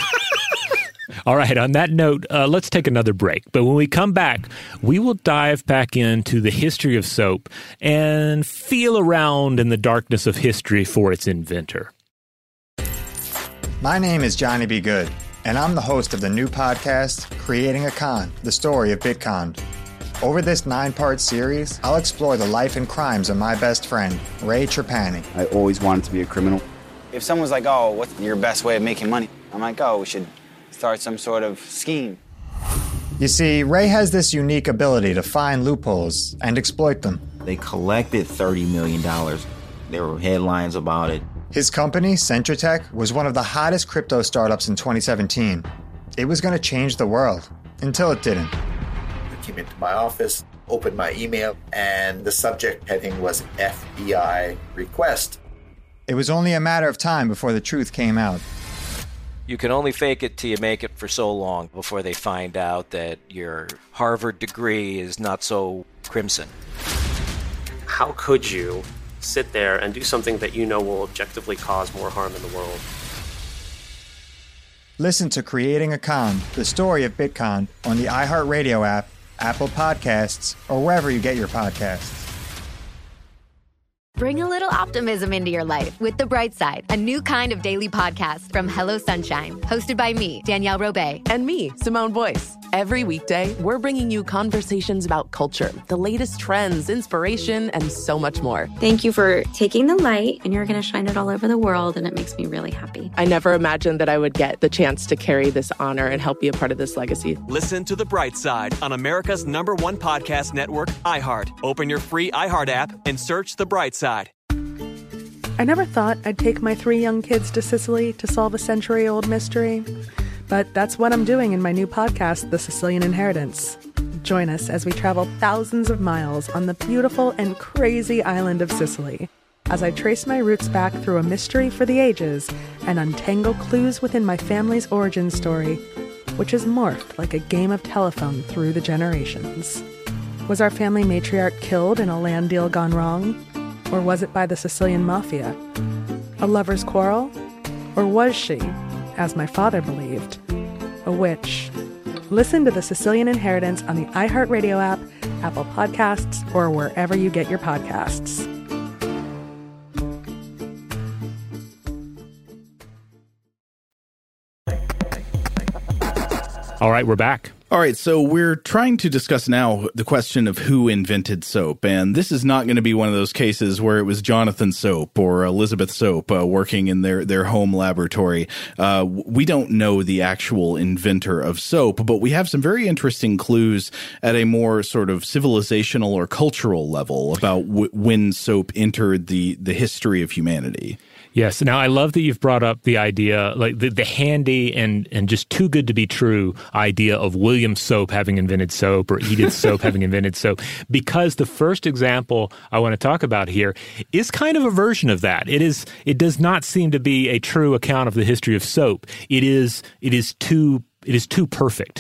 All right, on that note, let's take another break. But when we come back, we will dive back into the history of soap and feel around in the darkness of history for its inventor. My name is Johnny B. Good, and I'm the host of the new podcast, Creating a Con, the story of Bitcon. Over this 9-part series, I'll explore the life and crimes of my best friend, Ray Trapani. I always wanted to be a criminal. If someone's like, oh, what's your best way of making money? I'm like, oh, we should start some sort of scheme. You see, Ray has this unique ability to find loopholes and exploit them. They collected $30 million. There were headlines about it. His company, Centratech, was one of the hottest crypto startups in 2017. It was going to change the world, until it didn't. I came into my office, opened my email, and the subject heading was FBI request. It was only a matter of time before the truth came out. You can only fake it till you make it for so long before they find out that your Harvard degree is not so crimson. How could you sit there and do something that you know will objectively cause more harm in the world? Listen to Creating a Con, the story of Bitcon, on the iHeartRadio app, Apple Podcasts, or wherever you get your podcasts. Bring a little optimism into your life with The Bright Side, a new kind of daily podcast from Hello Sunshine, hosted by me, Danielle Robay. And me, Simone Boyce. Every weekday, we're bringing you conversations about culture, the latest trends, inspiration, and so much more. Thank you for taking the light, and you're going to shine it all over the world, and it makes me really happy. I never imagined that I would get the chance to carry this honor and help be a part of this legacy. Listen to The Bright Side on America's #1 podcast network, iHeart. Open your free iHeart app and search The Bright Side. I never thought I'd take my 3 young kids to Sicily to solve a century-old mystery. But that's what I'm doing in my new podcast, The Sicilian Inheritance. Join us as we travel thousands of miles on the beautiful and crazy island of Sicily. as I trace my roots back through a mystery for the ages and untangle clues within my family's origin story, which has morphed like a game of telephone through the generations. Was our family matriarch killed in a land deal gone wrong? Or was it by the Sicilian mafia? A lover's quarrel? Or was she, as my father believed, a witch? Listen to The Sicilian Inheritance on the iHeartRadio app, Apple Podcasts, or wherever you get your podcasts. All right, we're back. All right, so we're trying to discuss now the question of who invented soap, and this is not going to be one of those cases where it was Jonathan Soap or Elizabeth Soap working in their home laboratory. We don't know the actual inventor of soap, but we have some very interesting clues at a more sort of civilizational or cultural level about when soap entered the history of humanity. Yes. Now, I love that you've brought up the idea, like the handy and just too good to be true idea of William Soap having invented soap or Edith Soap having invented soap, because the first example I want to talk about here is kind of a version of that. It does not seem to be a true account of the history of soap. It is too perfect.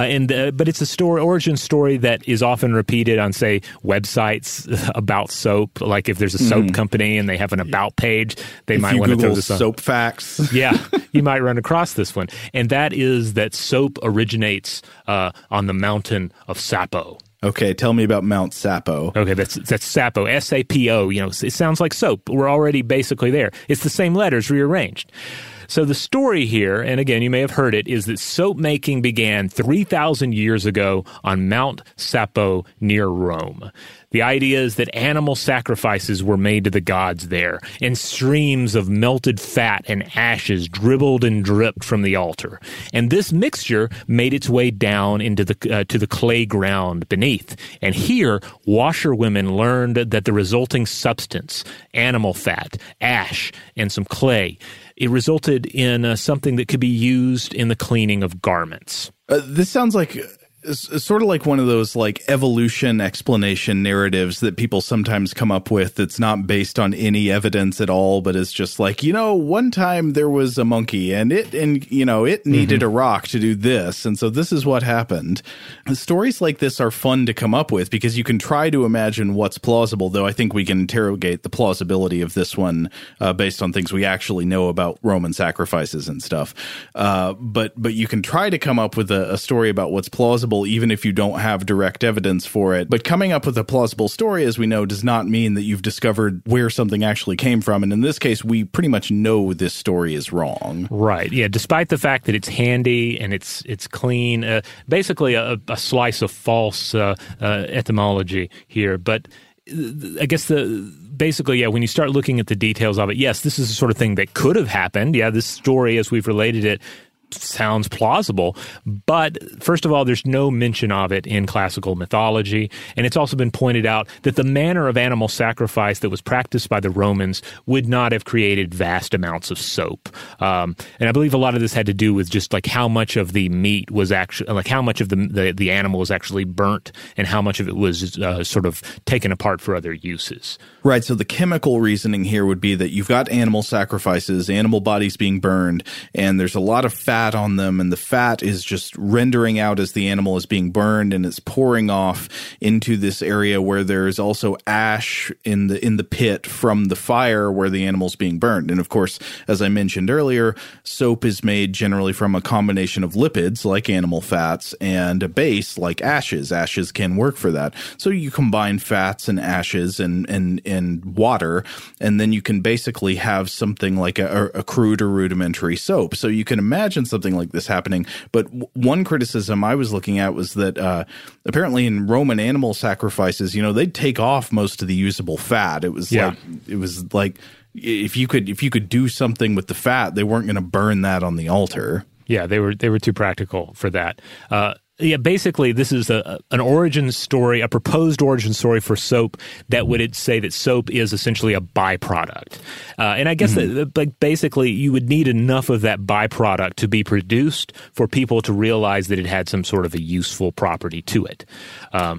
But it's a origin story that is often repeated on, say, websites about soap. Like if there's a soap company and they have an about page, they might want to throw this on. Soap facts. Yeah, you might run across this one. And that is that soap originates on the mountain of Sapo. Okay, tell me about Mount Sapo. Okay, that's Sapo, S-A-P-O. You know, it sounds like soap. We're already basically there. It's the same letters rearranged. So the story here, and again, you may have heard it, is that soap making began 3,000 years ago on Mount Sapo near Rome. The idea is that animal sacrifices were made to the gods there, and streams of melted fat and ashes dribbled and dripped from the altar. And this mixture made its way down into to the clay ground beneath. And here, washerwomen learned that the resulting substance, animal fat, ash, and some clay, it resulted in something that could be used in the cleaning of garments. This sounds like sort of like one of those like evolution explanation narratives that people sometimes come up with that's not based on any evidence at all, but is just like, one time there was a monkey and it needed a rock to do this, and so this is what happened. Stories like this are fun to come up with because you can try to imagine what's plausible, though I think we can interrogate the plausibility of this one based on things we actually know about Roman sacrifices and stuff. But you can try to come up with a story about what's plausible even if you don't have direct evidence for it. But coming up with a plausible story, as we know, does not mean that you've discovered where something actually came from. And in this case, we pretty much know this story is wrong. Right. Yeah. Despite the fact that it's handy and it's clean, basically a slice of false etymology here. But I guess basically, when you start looking at the details of it, yes, this is the sort of thing that could have happened. Yeah, this story, as we've related it, sounds plausible, but first of all, there's no mention of it in classical mythology, and it's also been pointed out that the manner of animal sacrifice that was practiced by the Romans would not have created vast amounts of soap. And I believe a lot of this had to do with just like how much of the meat was actually, like how much of the animal was actually burnt and how much of it was sort of taken apart for other uses. Right, so the chemical reasoning here would be that you've got animal sacrifices, animal bodies being burned, and there's a lot of fat on them, and the fat is just rendering out as the animal is being burned, and it's pouring off into this area where there's also ash in the pit from the fire where the animal's being burned. And of course, as I mentioned earlier, soap is made generally from a combination of lipids like animal fats and a base like ashes. Ashes can work for that. So you combine fats and ashes and water, and then you can basically have something like a crude or rudimentary soap. So you can imagine something like this happening. But one criticism I was looking at was that apparently in Roman animal sacrifices, they'd take off most of the usable fat. It was like if you could do something with the fat, they weren't going to burn that on the altar. Yeah, they were too practical for that. Basically, this is an origin story, a proposed origin story for soap that would say that soap is essentially a byproduct. And I guess that basically you would need enough of that byproduct to be produced for people to realize that it had some sort of a useful property to it.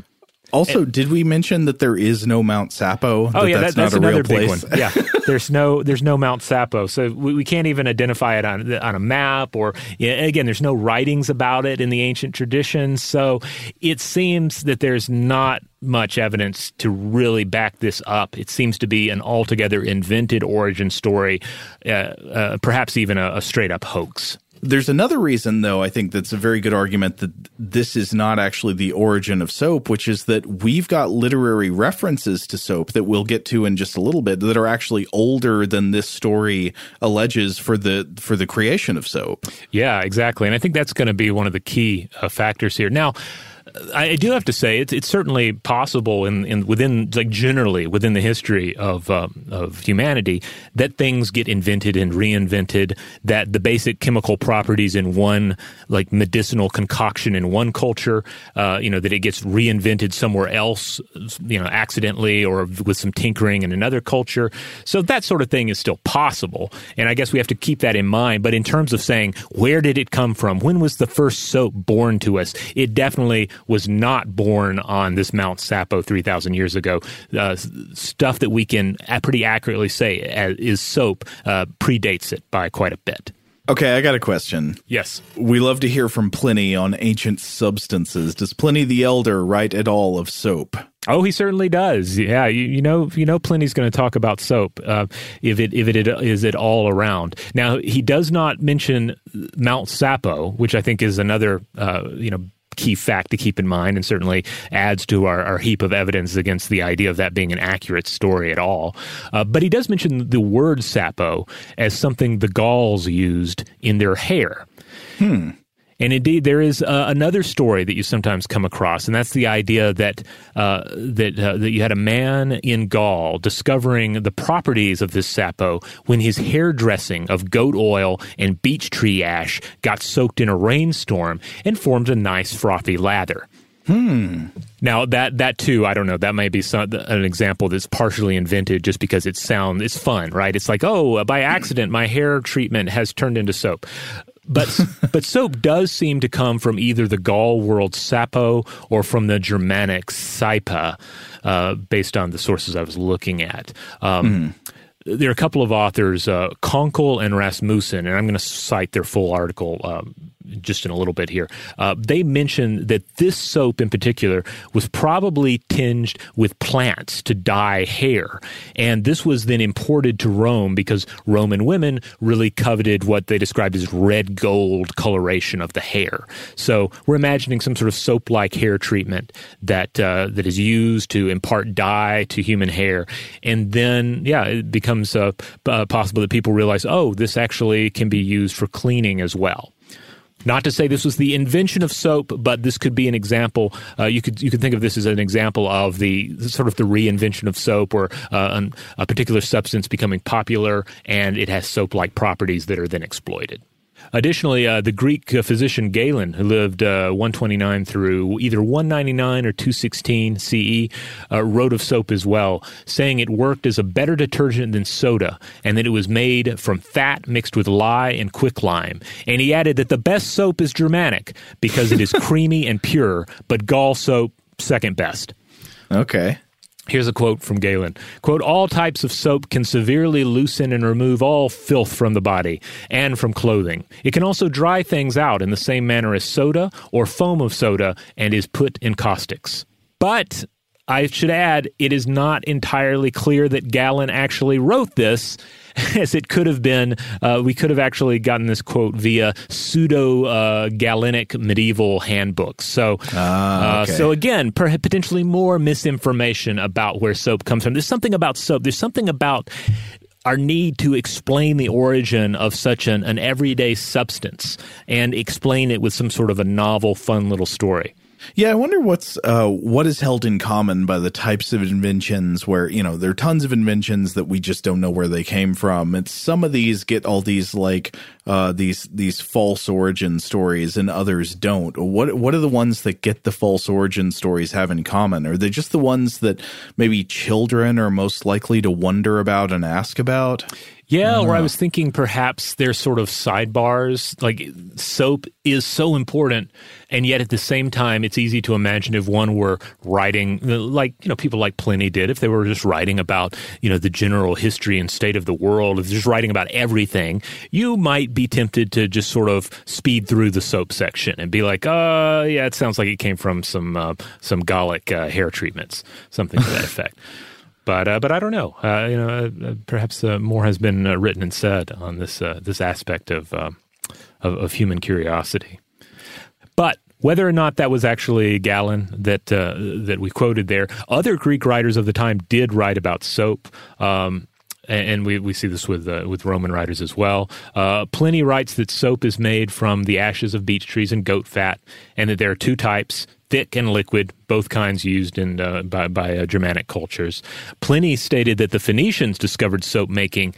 Also, did we mention that there is no Mount Sapo? Oh, that's not another a real big place? one. Yeah, there's no Mount Sapo, so we can't even identify it on a map, or again, there's no writings about it in the ancient traditions. So it seems that there's not much evidence to really back this up. It seems to be an altogether invented origin story, perhaps even a straight-up hoax. There's another reason, though, I think that's a very good argument that this is not actually the origin of soap, which is that we've got literary references to soap that we'll get to in just a little bit that are actually older than this story alleges for the creation of soap. Yeah, exactly. And I think that's going to be one of the key factors here. Now, I do have to say it's certainly possible generally within the history of humanity that things get invented and reinvented, that the basic chemical properties in one medicinal concoction in one culture, that it gets reinvented somewhere else, accidentally or with some tinkering in another culture. So that sort of thing is still possible. And I guess we have to keep that in mind. But in terms of saying, where did it come from? When was the first soap born to us? It definitely was not born on this Mount Sapo 3,000 years ago. Stuff that we can pretty accurately say is soap predates it by quite a bit. Okay, I got a question. Yes. We love to hear from Pliny on ancient substances. Does Pliny the Elder write at all of soap? Oh, he certainly does. Yeah, you know, Pliny's going to talk about soap if it is at all around. Now, he does not mention Mount Sapo, which I think is another key fact to keep in mind, and certainly adds to our heap of evidence against the idea of that being an accurate story at all. But he does mention the word sapo as something the Gauls used in their hair. And indeed, there is another story that you sometimes come across, and that's the idea that you had a man in Gaul discovering the properties of this sapo when his hairdressing of goat oil and beech tree ash got soaked in a rainstorm and formed a nice frothy lather. Now, that too, I don't know, that may be an example that's partially invented just because it's fun, right? It's like, oh, by accident, my hair treatment has turned into soap. But soap does seem to come from either the Gaul world sapo or from the Germanic saipa, based on the sources I was looking at. There are a couple of authors, Konkel and Rasmussen, and I'm going to cite their full article just in a little bit here. They mention that this soap in particular was probably tinged with plants to dye hair. And this was then imported to Rome because Roman women really coveted what they described as red gold coloration of the hair. So we're imagining some sort of soap-like hair treatment that is used to impart dye to human hair. And then, it becomes possible that people realize, oh, this actually can be used for cleaning as well. Not to say this was the invention of soap, but this could be an example. You could think of this as an example of the sort of the reinvention of soap, or a particular substance becoming popular, and it has soap-like properties that are then exploited. Additionally, the Greek physician Galen, who lived 129 through either 199 or 216 CE, wrote of soap as well, saying it worked as a better detergent than soda, and that it was made from fat mixed with lye and quicklime. And he added that the best soap is Germanic because it is creamy and pure, but Gaul soap, second best. Okay. Here's a quote from Galen. Quote, all types of soap can severely loosen and remove all filth from the body and from clothing. It can also dry things out in the same manner as soda or foam of soda and is put in caustics. But I should add, it is not entirely clear that Galen actually wrote this, as it could have been, we could have actually gotten this quote via pseudo-Galenic medieval handbooks. So, so again, potentially more misinformation about where soap comes from. There's something about soap. There's something about our need to explain the origin of such an everyday substance and explain it with some sort of a novel, fun little story. Yeah, I wonder what is held in common by the types of inventions where, there are tons of inventions that we just don't know where they came from. And some of these get all these these false origin stories and others don't. What are the ones that get the false origin stories have in common? Are they just the ones that maybe children are most likely to wonder about and ask about? Yeah, or I was thinking perhaps they're sort of sidebars, like soap is so important, and yet at the same time, it's easy to imagine if one were writing, like, people like Pliny did, if they were just writing about, the general history and state of the world, if they're just writing about everything, you might be tempted to just sort of speed through the soap section and be like, yeah, it sounds like it came from some Gallic hair treatments, something to that effect. But I don't know. Perhaps more has been written and said on this aspect of human curiosity. But whether or not that was actually Galen that we quoted there, other Greek writers of the time did write about soap. And we see this with Roman writers as well. Pliny writes that soap is made from the ashes of beech trees and goat fat, and that there are two types, thick and liquid, both kinds used by Germanic cultures. Pliny stated that the Phoenicians discovered soap making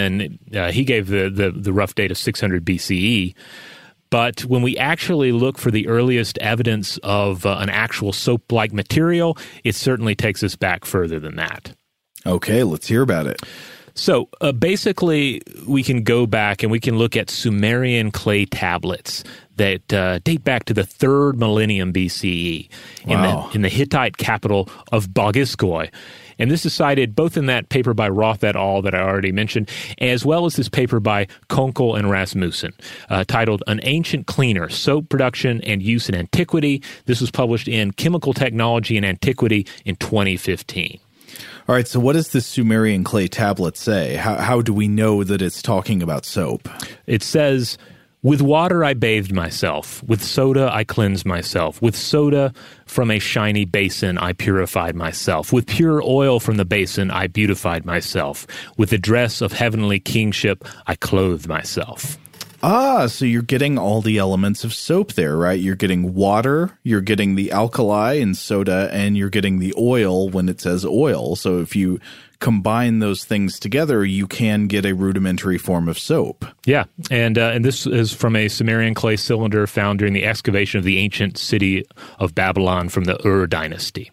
he gave the rough date of 600 BCE. But when we actually look for the earliest evidence of an actual soap-like material, it certainly takes us back further than that. Okay, let's hear about it. So basically, we can go back and we can look at Sumerian clay tablets that date back to the 3rd millennium BCE in the Hittite capital of Bogiskoi. And this is cited both in that paper by Roth et al. That I already mentioned, as well as this paper by Konkel and Rasmussen, titled An Ancient Cleaner, Soap Production and Use in Antiquity. This was published in Chemical Technology and Antiquity in 2015. All right, so what does this Sumerian clay tablet say? How do we know that it's talking about soap? It says, with water I bathed myself, with soda I cleansed myself, with soda from a shiny basin I purified myself, with pure oil from the basin I beautified myself, with the dress of heavenly kingship I clothed myself. So you're getting all the elements of soap there, right? You're getting water, you're getting the alkali in soda, and you're getting the oil when it says oil. So if you combine those things together, you can get a rudimentary form of soap. Yeah, and this is from a Sumerian clay cylinder found during the excavation of the ancient city of Babylon from the Ur dynasty.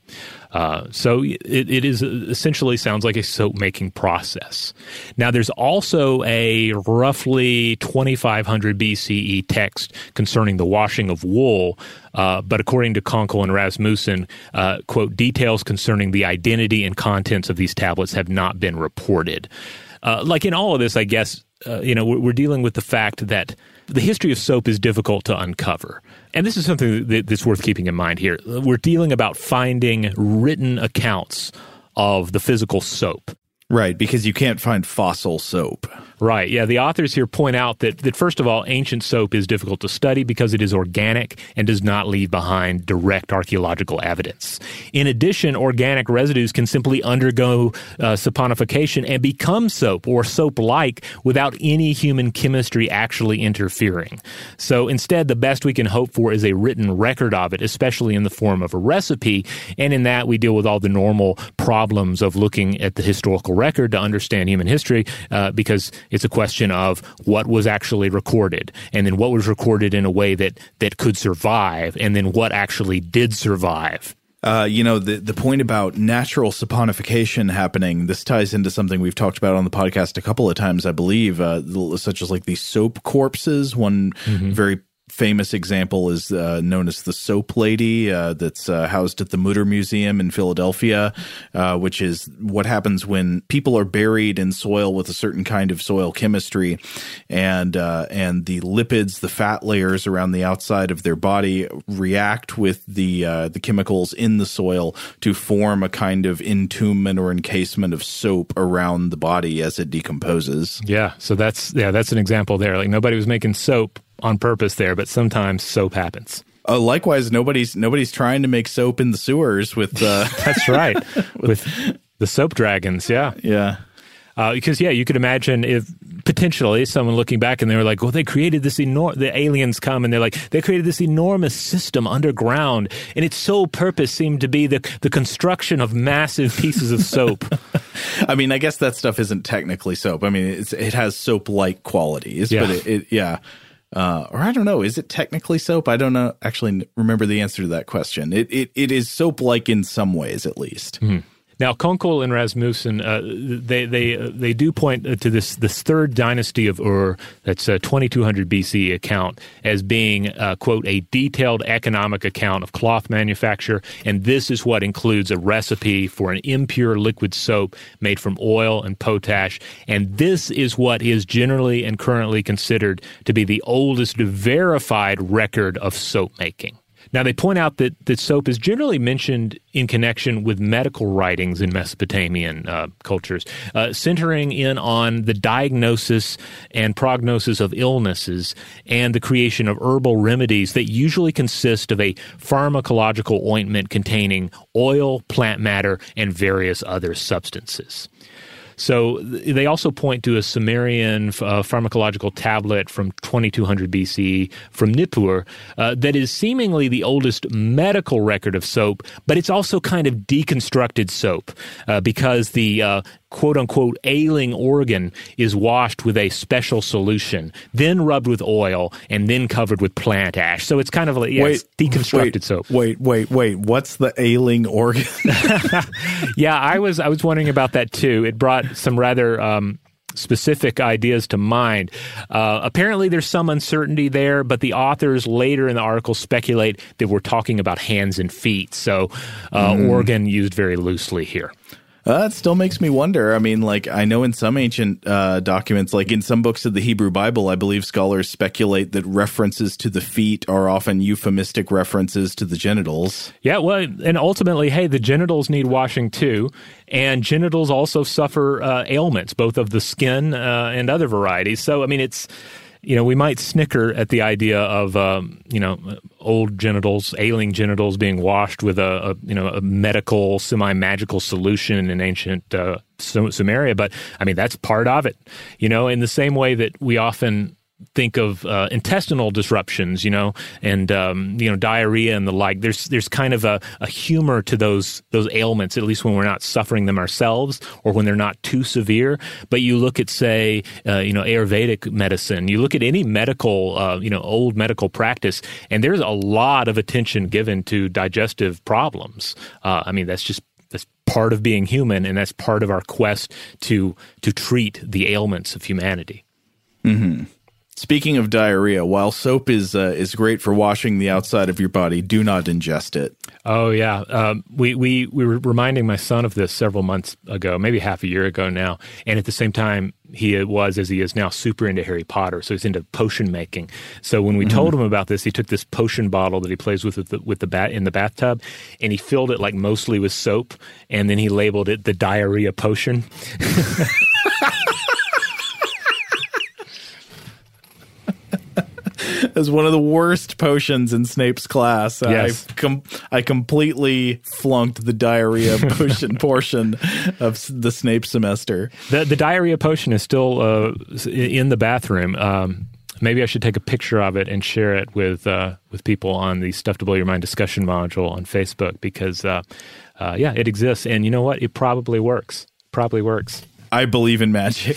So it is essentially sounds like a soap-making process. Now, there's also a roughly 2500 BCE text concerning the washing of wool, but according to Konkel and Rasmussen, quote, details concerning the identity and contents of these tablets have not been reported. Like in all of this, I guess, we're dealing with the fact that the history of soap is difficult to uncover. And this is something that's worth keeping in mind here. We're dealing about finding written accounts of the physical soap. Right, because you can't find fossil soap. Right, yeah. The authors here point out that first of all, ancient soap is difficult to study because it is organic and does not leave behind direct archaeological evidence. In addition, organic residues can simply undergo saponification and become soap or soap-like without any human chemistry actually interfering. So instead, the best we can hope for is a written record of it, especially in the form of a recipe. And in that, we deal with all the normal problems of looking at the historical record to understand human history, because it's a question of what was actually recorded, and then what was recorded in a way that could survive, and then what actually did survive. The point about natural saponification happening, this ties into something we've talked about on the podcast a couple of times, I believe, such as like the soap corpses. One very famous example is known as the Soap Lady that's housed at the Mutter Museum in Philadelphia, which is what happens when people are buried in soil with a certain kind of soil chemistry, and the lipids, the fat layers around the outside of their body react with the chemicals in the soil to form a kind of entombment or encasement of soap around the body as it decomposes. Yeah, so that's an example there. Like nobody was making soap on purpose there, but sometimes soap happens. Likewise, nobody's trying to make soap in the sewers with that's right, with the soap dragons. Yeah. Because you could imagine if potentially someone looking back and they were like, well, they created this the aliens come and they're like, they created this enormous system underground, and its sole purpose seemed to be the construction of massive pieces of soap. I mean, I guess that stuff isn't technically soap. I mean, it has soap-like qualities, but or I don't know, is it technically soap? I don't know. Actually, remember the answer to that question. It is soap-like in some ways, at least. Mm-hmm. Now, Kunkel and Rasmussen, they do point to this third dynasty of Ur, that's a 2200 BC account, as being, quote, a detailed economic account of cloth manufacture, and this is what includes a recipe for an impure liquid soap made from oil and potash, and this is what is generally and currently considered to be the oldest verified record of soap making. Now, they point out that soap is generally mentioned in connection with medical writings in Mesopotamian cultures, centering in on the diagnosis and prognosis of illnesses and the creation of herbal remedies that usually consist of a pharmacological ointment containing oil, plant matter, and various other substances. So they also point to a Sumerian pharmacological tablet from 2200 BC from Nippur that is seemingly the oldest medical record of soap, but it's also kind of deconstructed soap because the quote-unquote ailing organ is washed with a special solution, then rubbed with oil, and then covered with plant ash. So it's kind of like it's deconstructed soap. Wait. What's the ailing organ? Yeah, I was wondering about that too. It brought some rather specific ideas to mind. Apparently there's some uncertainty there, but the authors later in the article speculate that we're talking about hands and feet. So organ used very loosely here. That still makes me wonder. I mean, like, I know in some ancient documents, like in some books of the Hebrew Bible, I believe scholars speculate that references to the feet are often euphemistic references to the genitals. Yeah, well, and ultimately, hey, the genitals need washing too, and genitals also suffer ailments, both of the skin and other varieties. So, I mean, it's... we might snicker at the idea of, old genitals, ailing genitals being washed with a medical, semi-magical solution in ancient Sumeria. But, I mean, that's part of it, in the same way that we often think of intestinal disruptions, and diarrhea and the like. There's kind of a humor to those ailments, at least when we're not suffering them ourselves or when they're not too severe. But you look at, say, Ayurvedic medicine. You look at any medical, old medical practice, and there's a lot of attention given to digestive problems. That's part of being human, and that's part of our quest to treat the ailments of humanity. Mm-hmm. Speaking of diarrhea, while soap is great for washing the outside of your body, do not ingest it. Oh, yeah. We were reminding my son of this several months ago, maybe half a year ago now. And at the same time, he was, as he is now, super into Harry Potter. So he's into potion making. So when we told him about this, he took this potion bottle that he plays with in the bathtub, and he filled it like mostly with soap. And then he labeled it the diarrhea potion. As one of the worst potions in Snape's class. Yes. I completely flunked the diarrhea potion portion of the Snape semester. The diarrhea potion is still in the bathroom. Maybe I should take a picture of it and share it with people on the Stuff to Blow Your Mind discussion module on Facebook because, it exists. And you know what? It probably works. I believe in magic.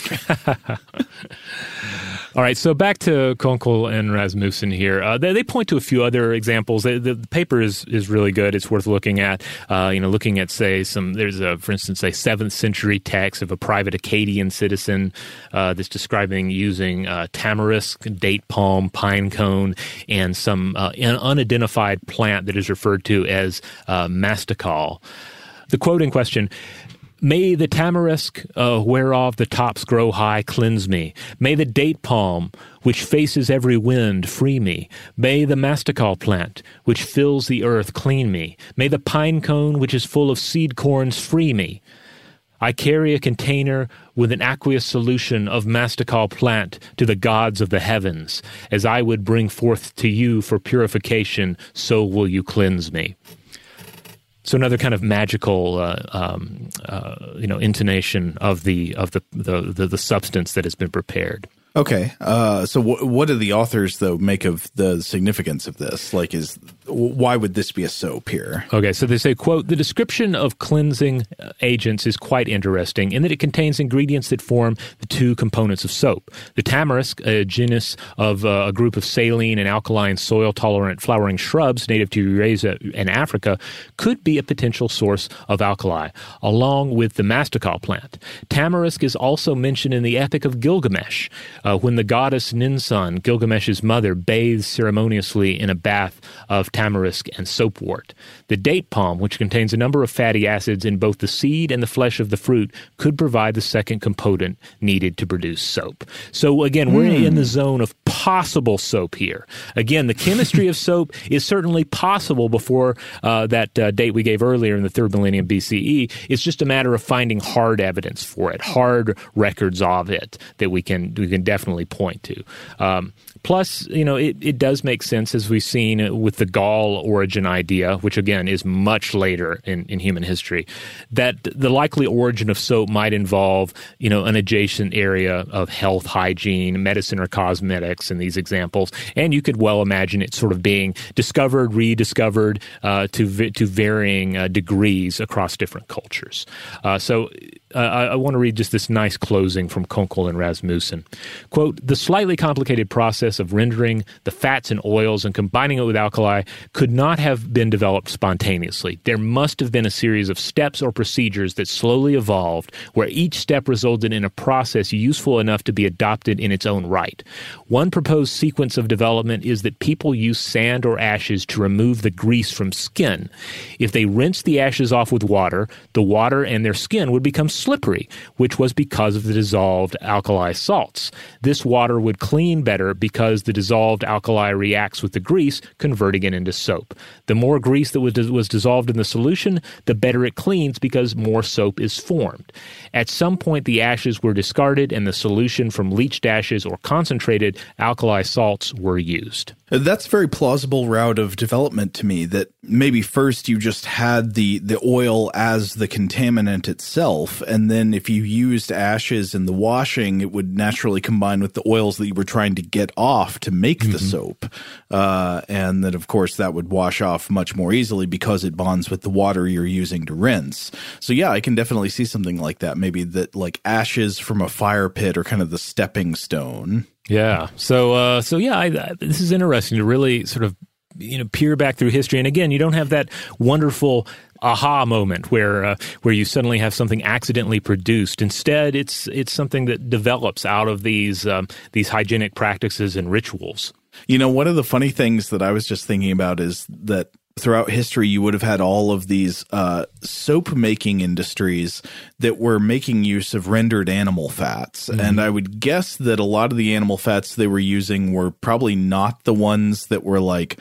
All right, so back to Kunkel and Rasmussen here. They point to a few other examples. The paper is really good. It's worth looking at. Looking at, say, there's for instance, a 7th century text of a private Akkadian citizen that's describing using tamarisk, date palm, pine cone, and some unidentified plant that is referred to as masticol. The quote in question: "May the tamarisk, whereof the tops grow high, cleanse me. May the date palm, which faces every wind, free me. May the masticol plant, which fills the earth, clean me. May the pine cone, which is full of seed corns, free me. I carry a container with an aqueous solution of masticol plant to the gods of the heavens. As I would bring forth to you for purification, so will you cleanse me." So another kind of magical, intonation of the substance that has been prepared. Okay. So what do the authors, though, make of the significance of this? Like, why would this be a soap here? Okay, so they say, quote, the description of cleansing agents is quite interesting in that it contains ingredients that form the two components of soap. The tamarisk, a genus of a group of saline and alkaline soil-tolerant flowering shrubs native to Eurasia and Africa, could be a potential source of alkali, along with the masticol plant. Tamarisk is also mentioned in the Epic of Gilgamesh, when the goddess Ninsun, Gilgamesh's mother, bathes ceremoniously in a bath of tamarisk and soapwort. The date palm, which contains a number of fatty acids in both the seed and the flesh of the fruit, could provide the second component needed to produce soap. So again, we're in the zone of possible soap here. Again, the chemistry of soap is certainly possible before that date we gave earlier in the 3rd millennium BCE. It's just a matter of finding hard evidence for it, hard records of it that we can definitely point to. Plus, it does make sense, as we've seen with the Gaul origin idea, which again is much later in human history, that the likely origin of soap might involve, an adjacent area of health, hygiene, medicine, or cosmetics in these examples. And you could well imagine it sort of being discovered, rediscovered to varying degrees across different cultures. So I want to read just this nice closing from Kunkel and Rasmussen. Quote, the slightly complicated process of rendering the fats and oils and combining it with alkali could not have been developed spontaneously. There must have been a series of steps or procedures that slowly evolved, where each step resulted in a process useful enough to be adopted in its own right. One proposed sequence of development is that people use sand or ashes to remove the grease from skin. If they rinsed the ashes off with water, the water and their skin would become slippery, which was because of the dissolved alkali salts. This water would clean better because the dissolved alkali reacts with the grease, converting it into soap. The more grease that was dissolved in the solution, the better it cleans because more soap is formed. At some point, the ashes were discarded and the solution from leached ashes or concentrated alkali salts were used. That's a very plausible route of development to me, that maybe first you just had the oil as the contaminant itself, and then if you used ashes in the washing, it would naturally combine with the oils that you were trying to get off to make the soap. And then, of course, that would wash off much more easily because it bonds with the water you're using to rinse. So yeah, I can definitely see something like that. Maybe that, like, ashes from a fire pit are kind of the stepping stone. Yeah. So this is interesting to really sort of, peer back through history. And again, you don't have that wonderful aha moment where you suddenly have something accidentally produced. Instead, it's something that develops out of these hygienic practices and rituals. One of the funny things that I was just thinking about is that throughout history, you would have had all of these soap-making industries that were making use of rendered animal fats. And I would guess that a lot of the animal fats they were using were probably not the ones that were, like,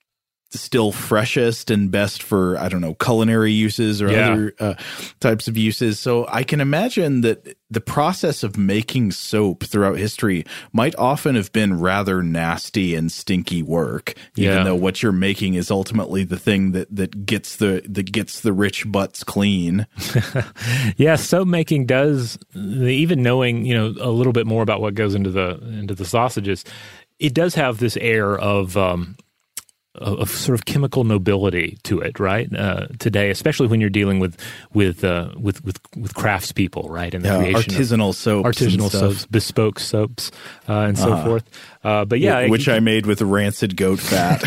still freshest and best for, I don't know, culinary uses or other types of uses. So I can imagine that the process of making soap throughout history might often have been rather nasty and stinky work, even though what you're making is ultimately the thing that gets the rich butts clean. Yeah, soap making does, even knowing, a little bit more about what goes into the sausages, it does have this air of sort of chemical nobility to it, right? Today, especially when you're dealing with craftspeople, right? And the creation artisanal soaps, bespoke soaps, and so forth. But yeah, which I made with rancid goat fat.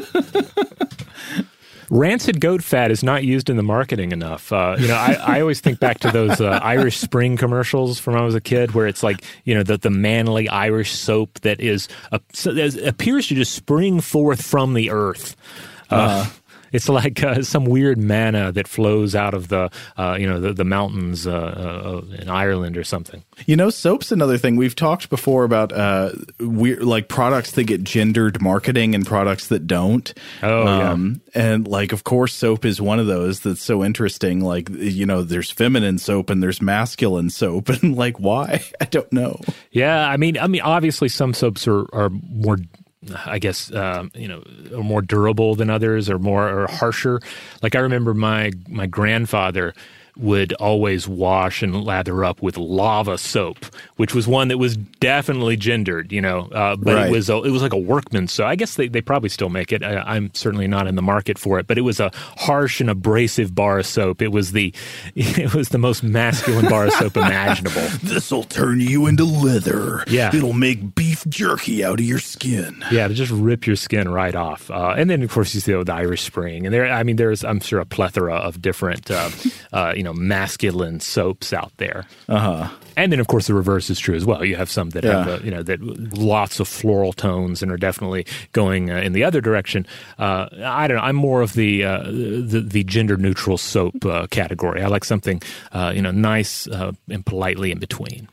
Rancid goat fat is not used in the marketing enough. I always think back to those Irish Spring commercials from when I was a kid, where it's like, the manly Irish soap that appears to just spring forth from the earth. It's like some weird manna that flows out of the mountains in Ireland or something. Soap's another thing. We've talked before about like products that get gendered marketing and products that don't. And like, of course, soap is one of those that's so interesting. Like, there's feminine soap and there's masculine soap, and like, why? I don't know. Yeah, I mean, obviously, some soaps are more, I guess, are more durable than others, or harsher. Like, I remember my grandfather would always wash and lather up with lava soap, which was one that was definitely gendered, but right. it was like a workman's soap. I guess they probably still make it. I'm certainly not in the market for it, but it was a harsh and abrasive bar of soap. It was the most masculine bar of soap imaginable. This'll turn you into leather. Yeah. It'll make beef jerky out of your skin. Yeah, to just rip your skin right off. And then, of course, you see the Irish Spring. And there's, I'm sure, a plethora of different, masculine soaps out there. Uh-huh. And then, of course, the reverse is true as well. You have some that have, that lots of floral tones and are definitely going in the other direction. I don't know. I'm more of the gender-neutral soap category. I like something, nice and politely in between.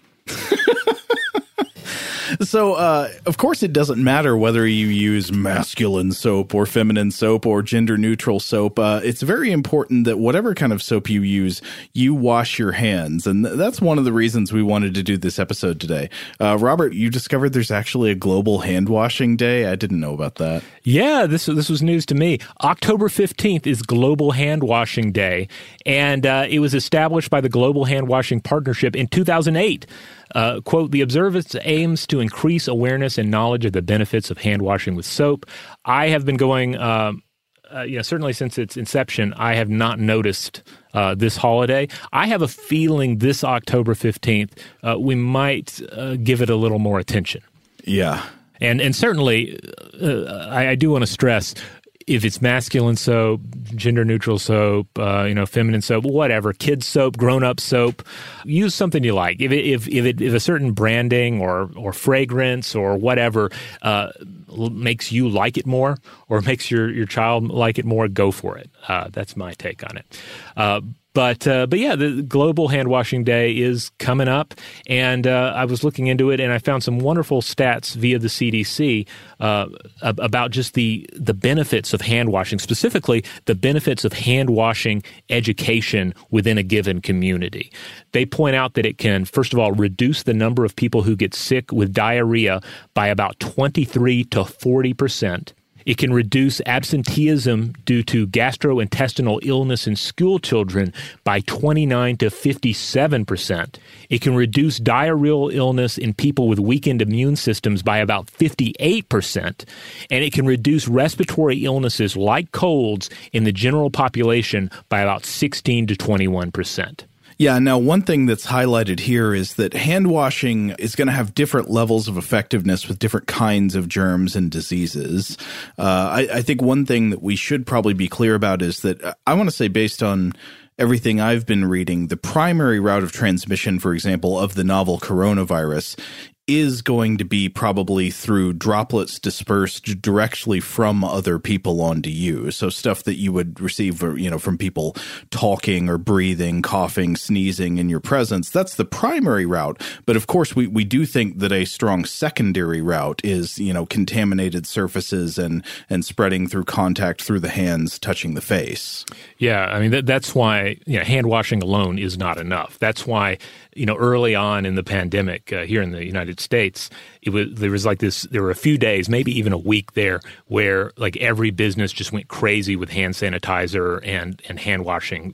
So, of course, it doesn't matter whether you use masculine soap or feminine soap or gender-neutral soap. It's very important that whatever kind of soap you use, you wash your hands. And that's one of the reasons we wanted to do this episode today. Robert, you discovered there's actually a global hand-washing day. I didn't know about that. Yeah, this was news to me. October 15th is Global Hand Washing Day, and it was established by the Global Hand Washing Partnership in 2008. Quote, the observance aims to increase awareness and knowledge of the benefits of hand washing with soap. I have been going, certainly since its inception, I have not noticed this holiday. I have a feeling this October 15th, we might give it a little more attention. Yeah. And certainly, I do want to stress, if it's masculine soap, gender-neutral soap, feminine soap, whatever, kids soap, grown-up soap, use something you like. If a certain branding or fragrance or whatever makes you like it more or makes your child like it more, go for it. That's my take on it. But yeah, the Global Hand Washing Day is coming up, and I was looking into it, and I found some wonderful stats via the CDC about just the benefits of hand washing, specifically the benefits of hand washing education within a given community. They point out that it can, first of all, reduce the number of people who get sick with diarrhea by about 23 to 40%. It can reduce absenteeism due to gastrointestinal illness in school children by 29 to 57%. It can reduce diarrheal illness in people with weakened immune systems by about 58%. And it can reduce respiratory illnesses like colds in the general population by about 16 to 21%. Yeah, now one thing that's highlighted here is that hand washing is going to have different levels of effectiveness with different kinds of germs and diseases. I think one thing that we should probably be clear about is that I want to say, based on everything I've been reading, the primary route of transmission, for example, of the novel coronavirus is going to be probably through droplets dispersed directly from other people onto you. So stuff that you would receive, from people talking or breathing, coughing, sneezing in your presence. That's the primary route. But of course, we do think that a strong secondary route is, contaminated surfaces and spreading through contact through the hands, touching the face. Yeah, I mean, that's why hand washing alone is not enough. That's why, early on in the pandemic here in the United States, there were a few days, maybe even a week there, where like every business just went crazy with hand sanitizer and hand washing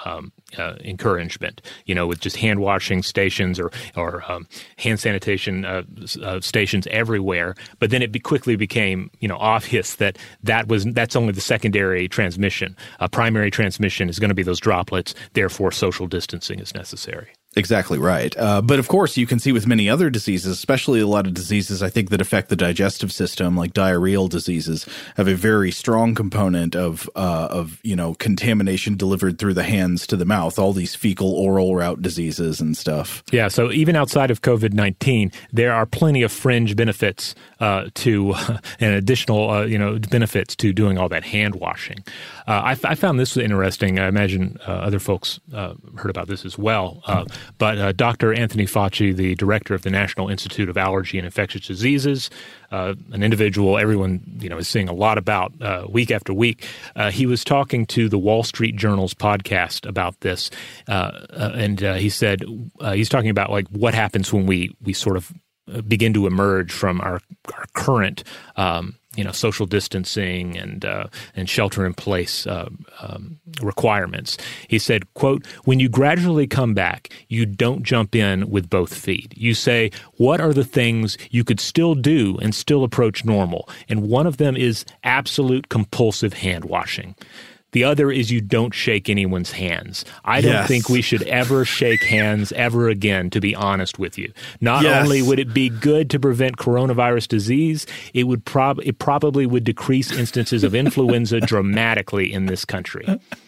encouragement, with just hand washing stations or hand sanitation stations everywhere. But then it quickly became, obvious that's only the secondary transmission. Primary transmission is going to be those droplets. Therefore, social distancing is necessary. Exactly right. But of course, you can see with many other diseases, especially a lot of diseases I think that affect the digestive system, like diarrheal diseases, have a very strong component of contamination delivered through the hands to the mouth. All these fecal oral route diseases and stuff. Yeah. So even outside of COVID-19, there are plenty of fringe benefits to and additional benefits to doing all that hand washing. I found this interesting. I imagine other folks heard about this as well. But Dr. Anthony Fauci, the director of the National Institute of Allergy and Infectious Diseases, an individual everyone is seeing a lot about week after week, he was talking to the Wall Street Journal's podcast about this, and he said he's talking about like what happens when we sort of begin to emerge from our current social distancing and shelter in place requirements. He said, quote, "When you gradually come back, you don't jump in with both feet. You say, what are the things you could still do and still approach normal? And one of them is absolute compulsive hand washing. The other is you don't shake anyone's hands. I don't think we should ever shake hands ever again, to be honest with you. Not only would it be good to prevent coronavirus disease, it probably would decrease instances of influenza dramatically in this country."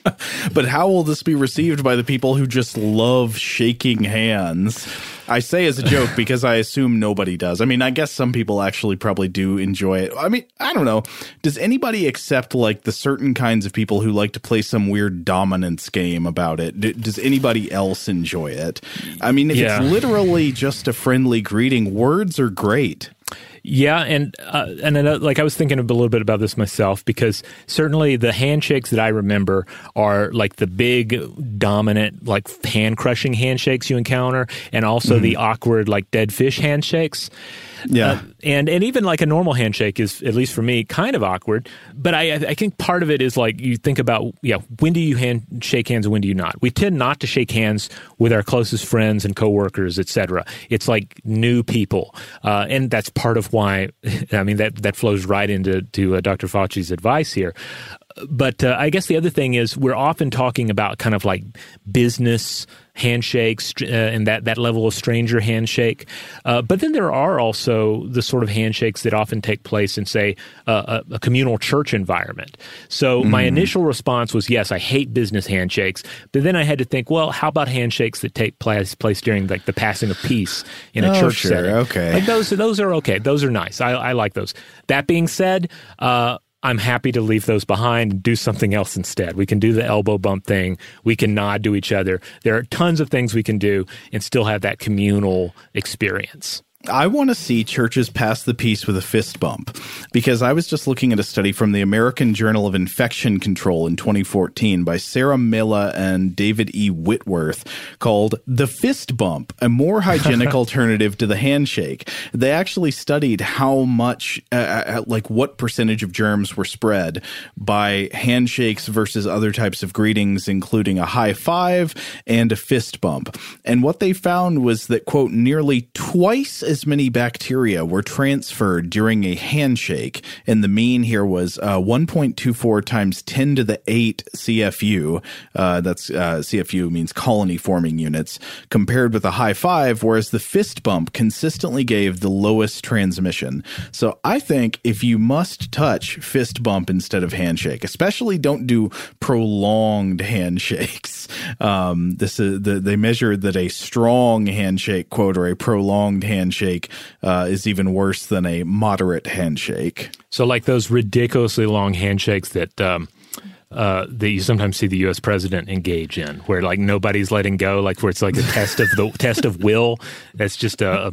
But how will this be received by the people who just love shaking hands? I say as a joke because I assume nobody does. I mean, I guess some people actually probably do enjoy it. I mean, I don't know. Does anybody accept like the certain kinds of people who like to play some weird dominance game about it? Does anybody else enjoy it? I mean, if it's literally just a friendly greeting, words are great. Yeah, and like I was thinking a little bit about this myself, because certainly the handshakes that I remember are like the big, dominant, like hand-crushing handshakes you encounter, and also the awkward, like dead fish handshakes. Yeah. And even like a normal handshake is, at least for me, kind of awkward. But I think part of it is like you think about, when do you shake hands and when do you not? We tend not to shake hands with our closest friends and coworkers, et cetera. It's like new people. And that's part of why, I mean, that flows right into Dr. Fauci's advice here. But I guess the other thing is we're often talking about kind of like business handshakes and that level of stranger handshake. But then there are also the sort of handshakes that often take place in, say, a communal church environment. So my initial response was, yes, I hate business handshakes. But then I had to think, well, how about handshakes that take place during like the passing of peace in a church setting? Okay. Like those are okay. Those are nice. I like those. That being said, I'm happy to leave those behind and do something else instead. We can do the elbow bump thing. We can nod to each other. There are tons of things we can do and still have that communal experience. I want to see churches pass the peace with a fist bump, because I was just looking at a study from the American Journal of Infection Control in 2014 by Sarah Milla and David E. Whitworth called The Fist Bump, a more hygienic alternative to the handshake. They actually studied how much, like what percentage of germs were spread by handshakes versus other types of greetings, including a high five and a fist bump. And what they found was that, quote, nearly twice as many bacteria were transferred during a handshake, and the mean here was 1.24 times 10 to the 8 CFU. That's CFU means colony forming units, compared with a high five, whereas the fist bump consistently gave the lowest transmission. So I think if you must touch, fist bump instead of handshake. Especially don't do prolonged handshakes. They measured that a strong handshake, quote, or a prolonged handshake is even worse than a moderate handshake. So like those ridiculously long handshakes that you sometimes see the U.S. president engage in, where like nobody's letting go, like where it's like a test of will. That's just a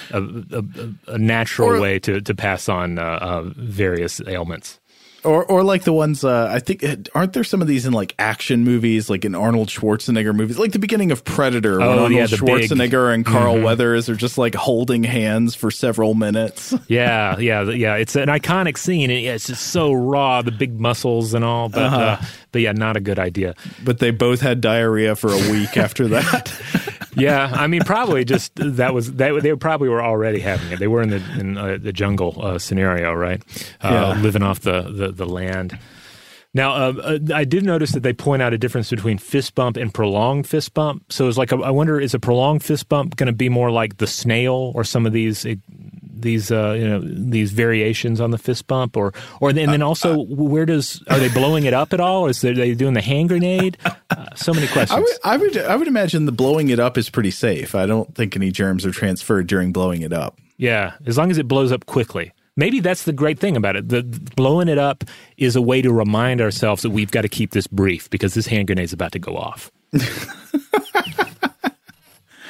natural way to pass on various ailments. Or like the ones, I think, aren't there some of these in like action movies, like in Arnold Schwarzenegger movies, like the beginning of Predator, when Arnold Schwarzenegger and Carl Weathers are just like holding hands for several minutes. Yeah. It's an iconic scene. It's just so raw, the big muscles and all, but yeah, not a good idea. But they both had diarrhea for a week after that. Yeah, I mean, probably just they probably were already having it. They were in the jungle scenario, right? Living off the land. Now, I did notice that they point out a difference between fist bump and prolonged fist bump. So it's like, I wonder, is a prolonged fist bump going to be more like the snail or some of these variations on the fist bump, or then also are they blowing it up at all? Are they doing the hand grenade? So many questions. I would imagine the blowing it up is pretty safe. I don't think any germs are transferred during blowing it up. Yeah, as long as it blows up quickly. Maybe that's the great thing about it. The blowing it up is a way to remind ourselves that we've got to keep this brief because this hand grenade is about to go off.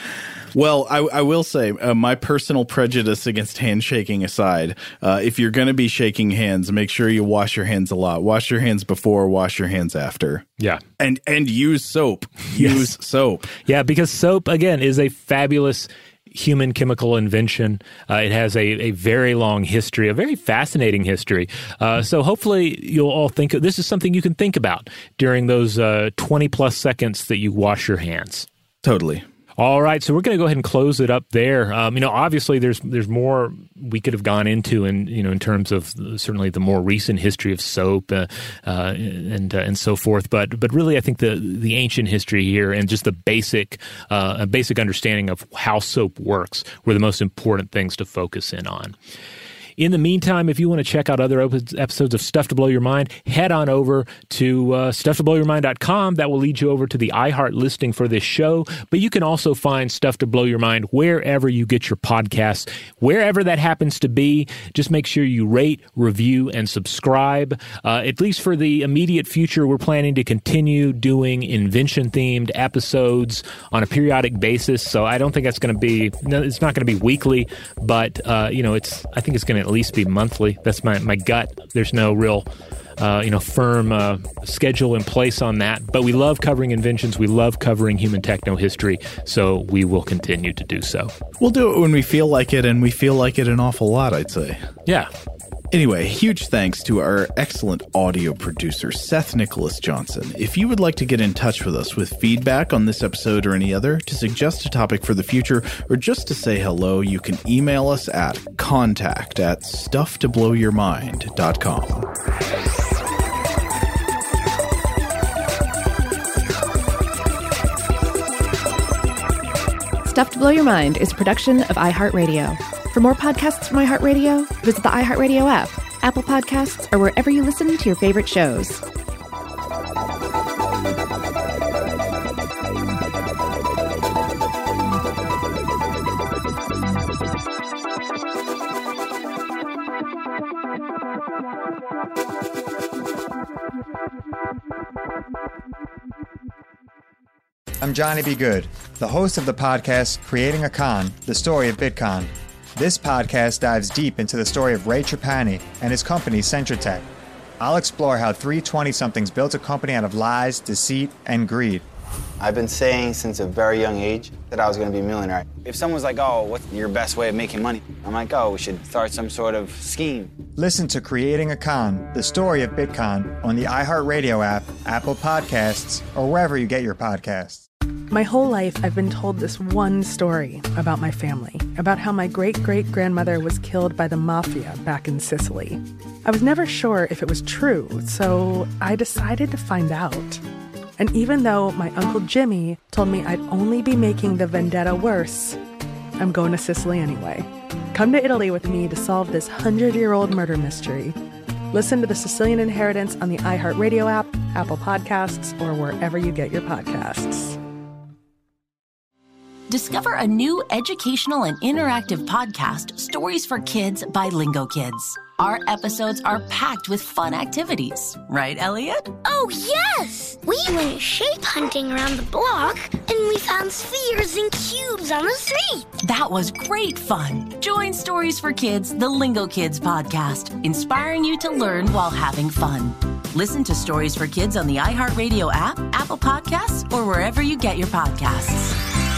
Well, I will say, my personal prejudice against handshaking aside, if you're going to be shaking hands, make sure you wash your hands a lot. Wash your hands before, wash your hands after. Yeah. And use soap. Use soap. Yeah, because soap, again, is a fabulous human chemical invention. It has a very long history, a very fascinating history. So hopefully you'll all think this is something you can think about during those 20-plus seconds that you wash your hands. Totally. All right, so we're going to go ahead and close it up there. Obviously, there's more we could have gone into, in terms of certainly the more recent history of soap and so forth. But really, I think the ancient history here and just the basic understanding of how soap works were the most important things to focus in on. In the meantime, if you want to check out other episodes of Stuff to Blow Your Mind, head on over to stufftoblowyourmind.com. That will lead you over to the iHeart listing for this show. But you can also find Stuff to Blow Your Mind wherever you get your podcasts. Wherever that happens to be, just make sure you rate, review, and subscribe. At least for the immediate future, we're planning to continue doing invention-themed episodes on a periodic basis. So I don't think it's not going to be weekly, but I think it's going to at least be monthly. That's my gut. There's no real firm schedule in place on that. But we love covering inventions. We love covering human techno history. So we will continue to do so. We'll do it when we feel like it, and we feel like it an awful lot, I'd say. Yeah. Anyway, huge thanks to our excellent audio producer, Seth Nicholas Johnson. If you would like to get in touch with us with feedback on this episode or any other, to suggest a topic for the future, or just to say hello, you can email us at contact@stufftoblowyourmind.com. Stuff to Blow Your Mind is a production of iHeartRadio. For more podcasts from iHeartRadio, visit the iHeartRadio app, Apple Podcasts, or wherever you listen to your favorite shows. I'm Johnny B. Good, the host of the podcast Creating a Con, the story of Bitcon. This podcast dives deep into the story of Ray Trapani and his company, Centratech. I'll explore how three 20-somethings built a company out of lies, deceit, and greed. I've been saying since a very young age that I was going to be a millionaire. If someone's like, oh, what's your best way of making money? I'm like, oh, we should start some sort of scheme. Listen to Creating a Con, the story of Bitcon, on the iHeartRadio app, Apple Podcasts, or wherever you get your podcasts. My whole life, I've been told this one story about my family, about how my great-great-grandmother was killed by the mafia back in Sicily. I was never sure if it was true, so I decided to find out. And even though my Uncle Jimmy told me I'd only be making the vendetta worse, I'm going to Sicily anyway. Come to Italy with me to solve this 100-year-old murder mystery. Listen to The Sicilian Inheritance on the iHeartRadio app, Apple Podcasts, or wherever you get your podcasts. Discover a new educational and interactive podcast, Stories for Kids by Lingo Kids. Our episodes are packed with fun activities. Right, Elliot? Oh, yes! We went shape hunting around the block, and we found spheres and cubes on the street. That was great fun. Join Stories for Kids, the Lingo Kids podcast, inspiring you to learn while having fun. Listen to Stories for Kids on the iHeartRadio app, Apple Podcasts, or wherever you get your podcasts.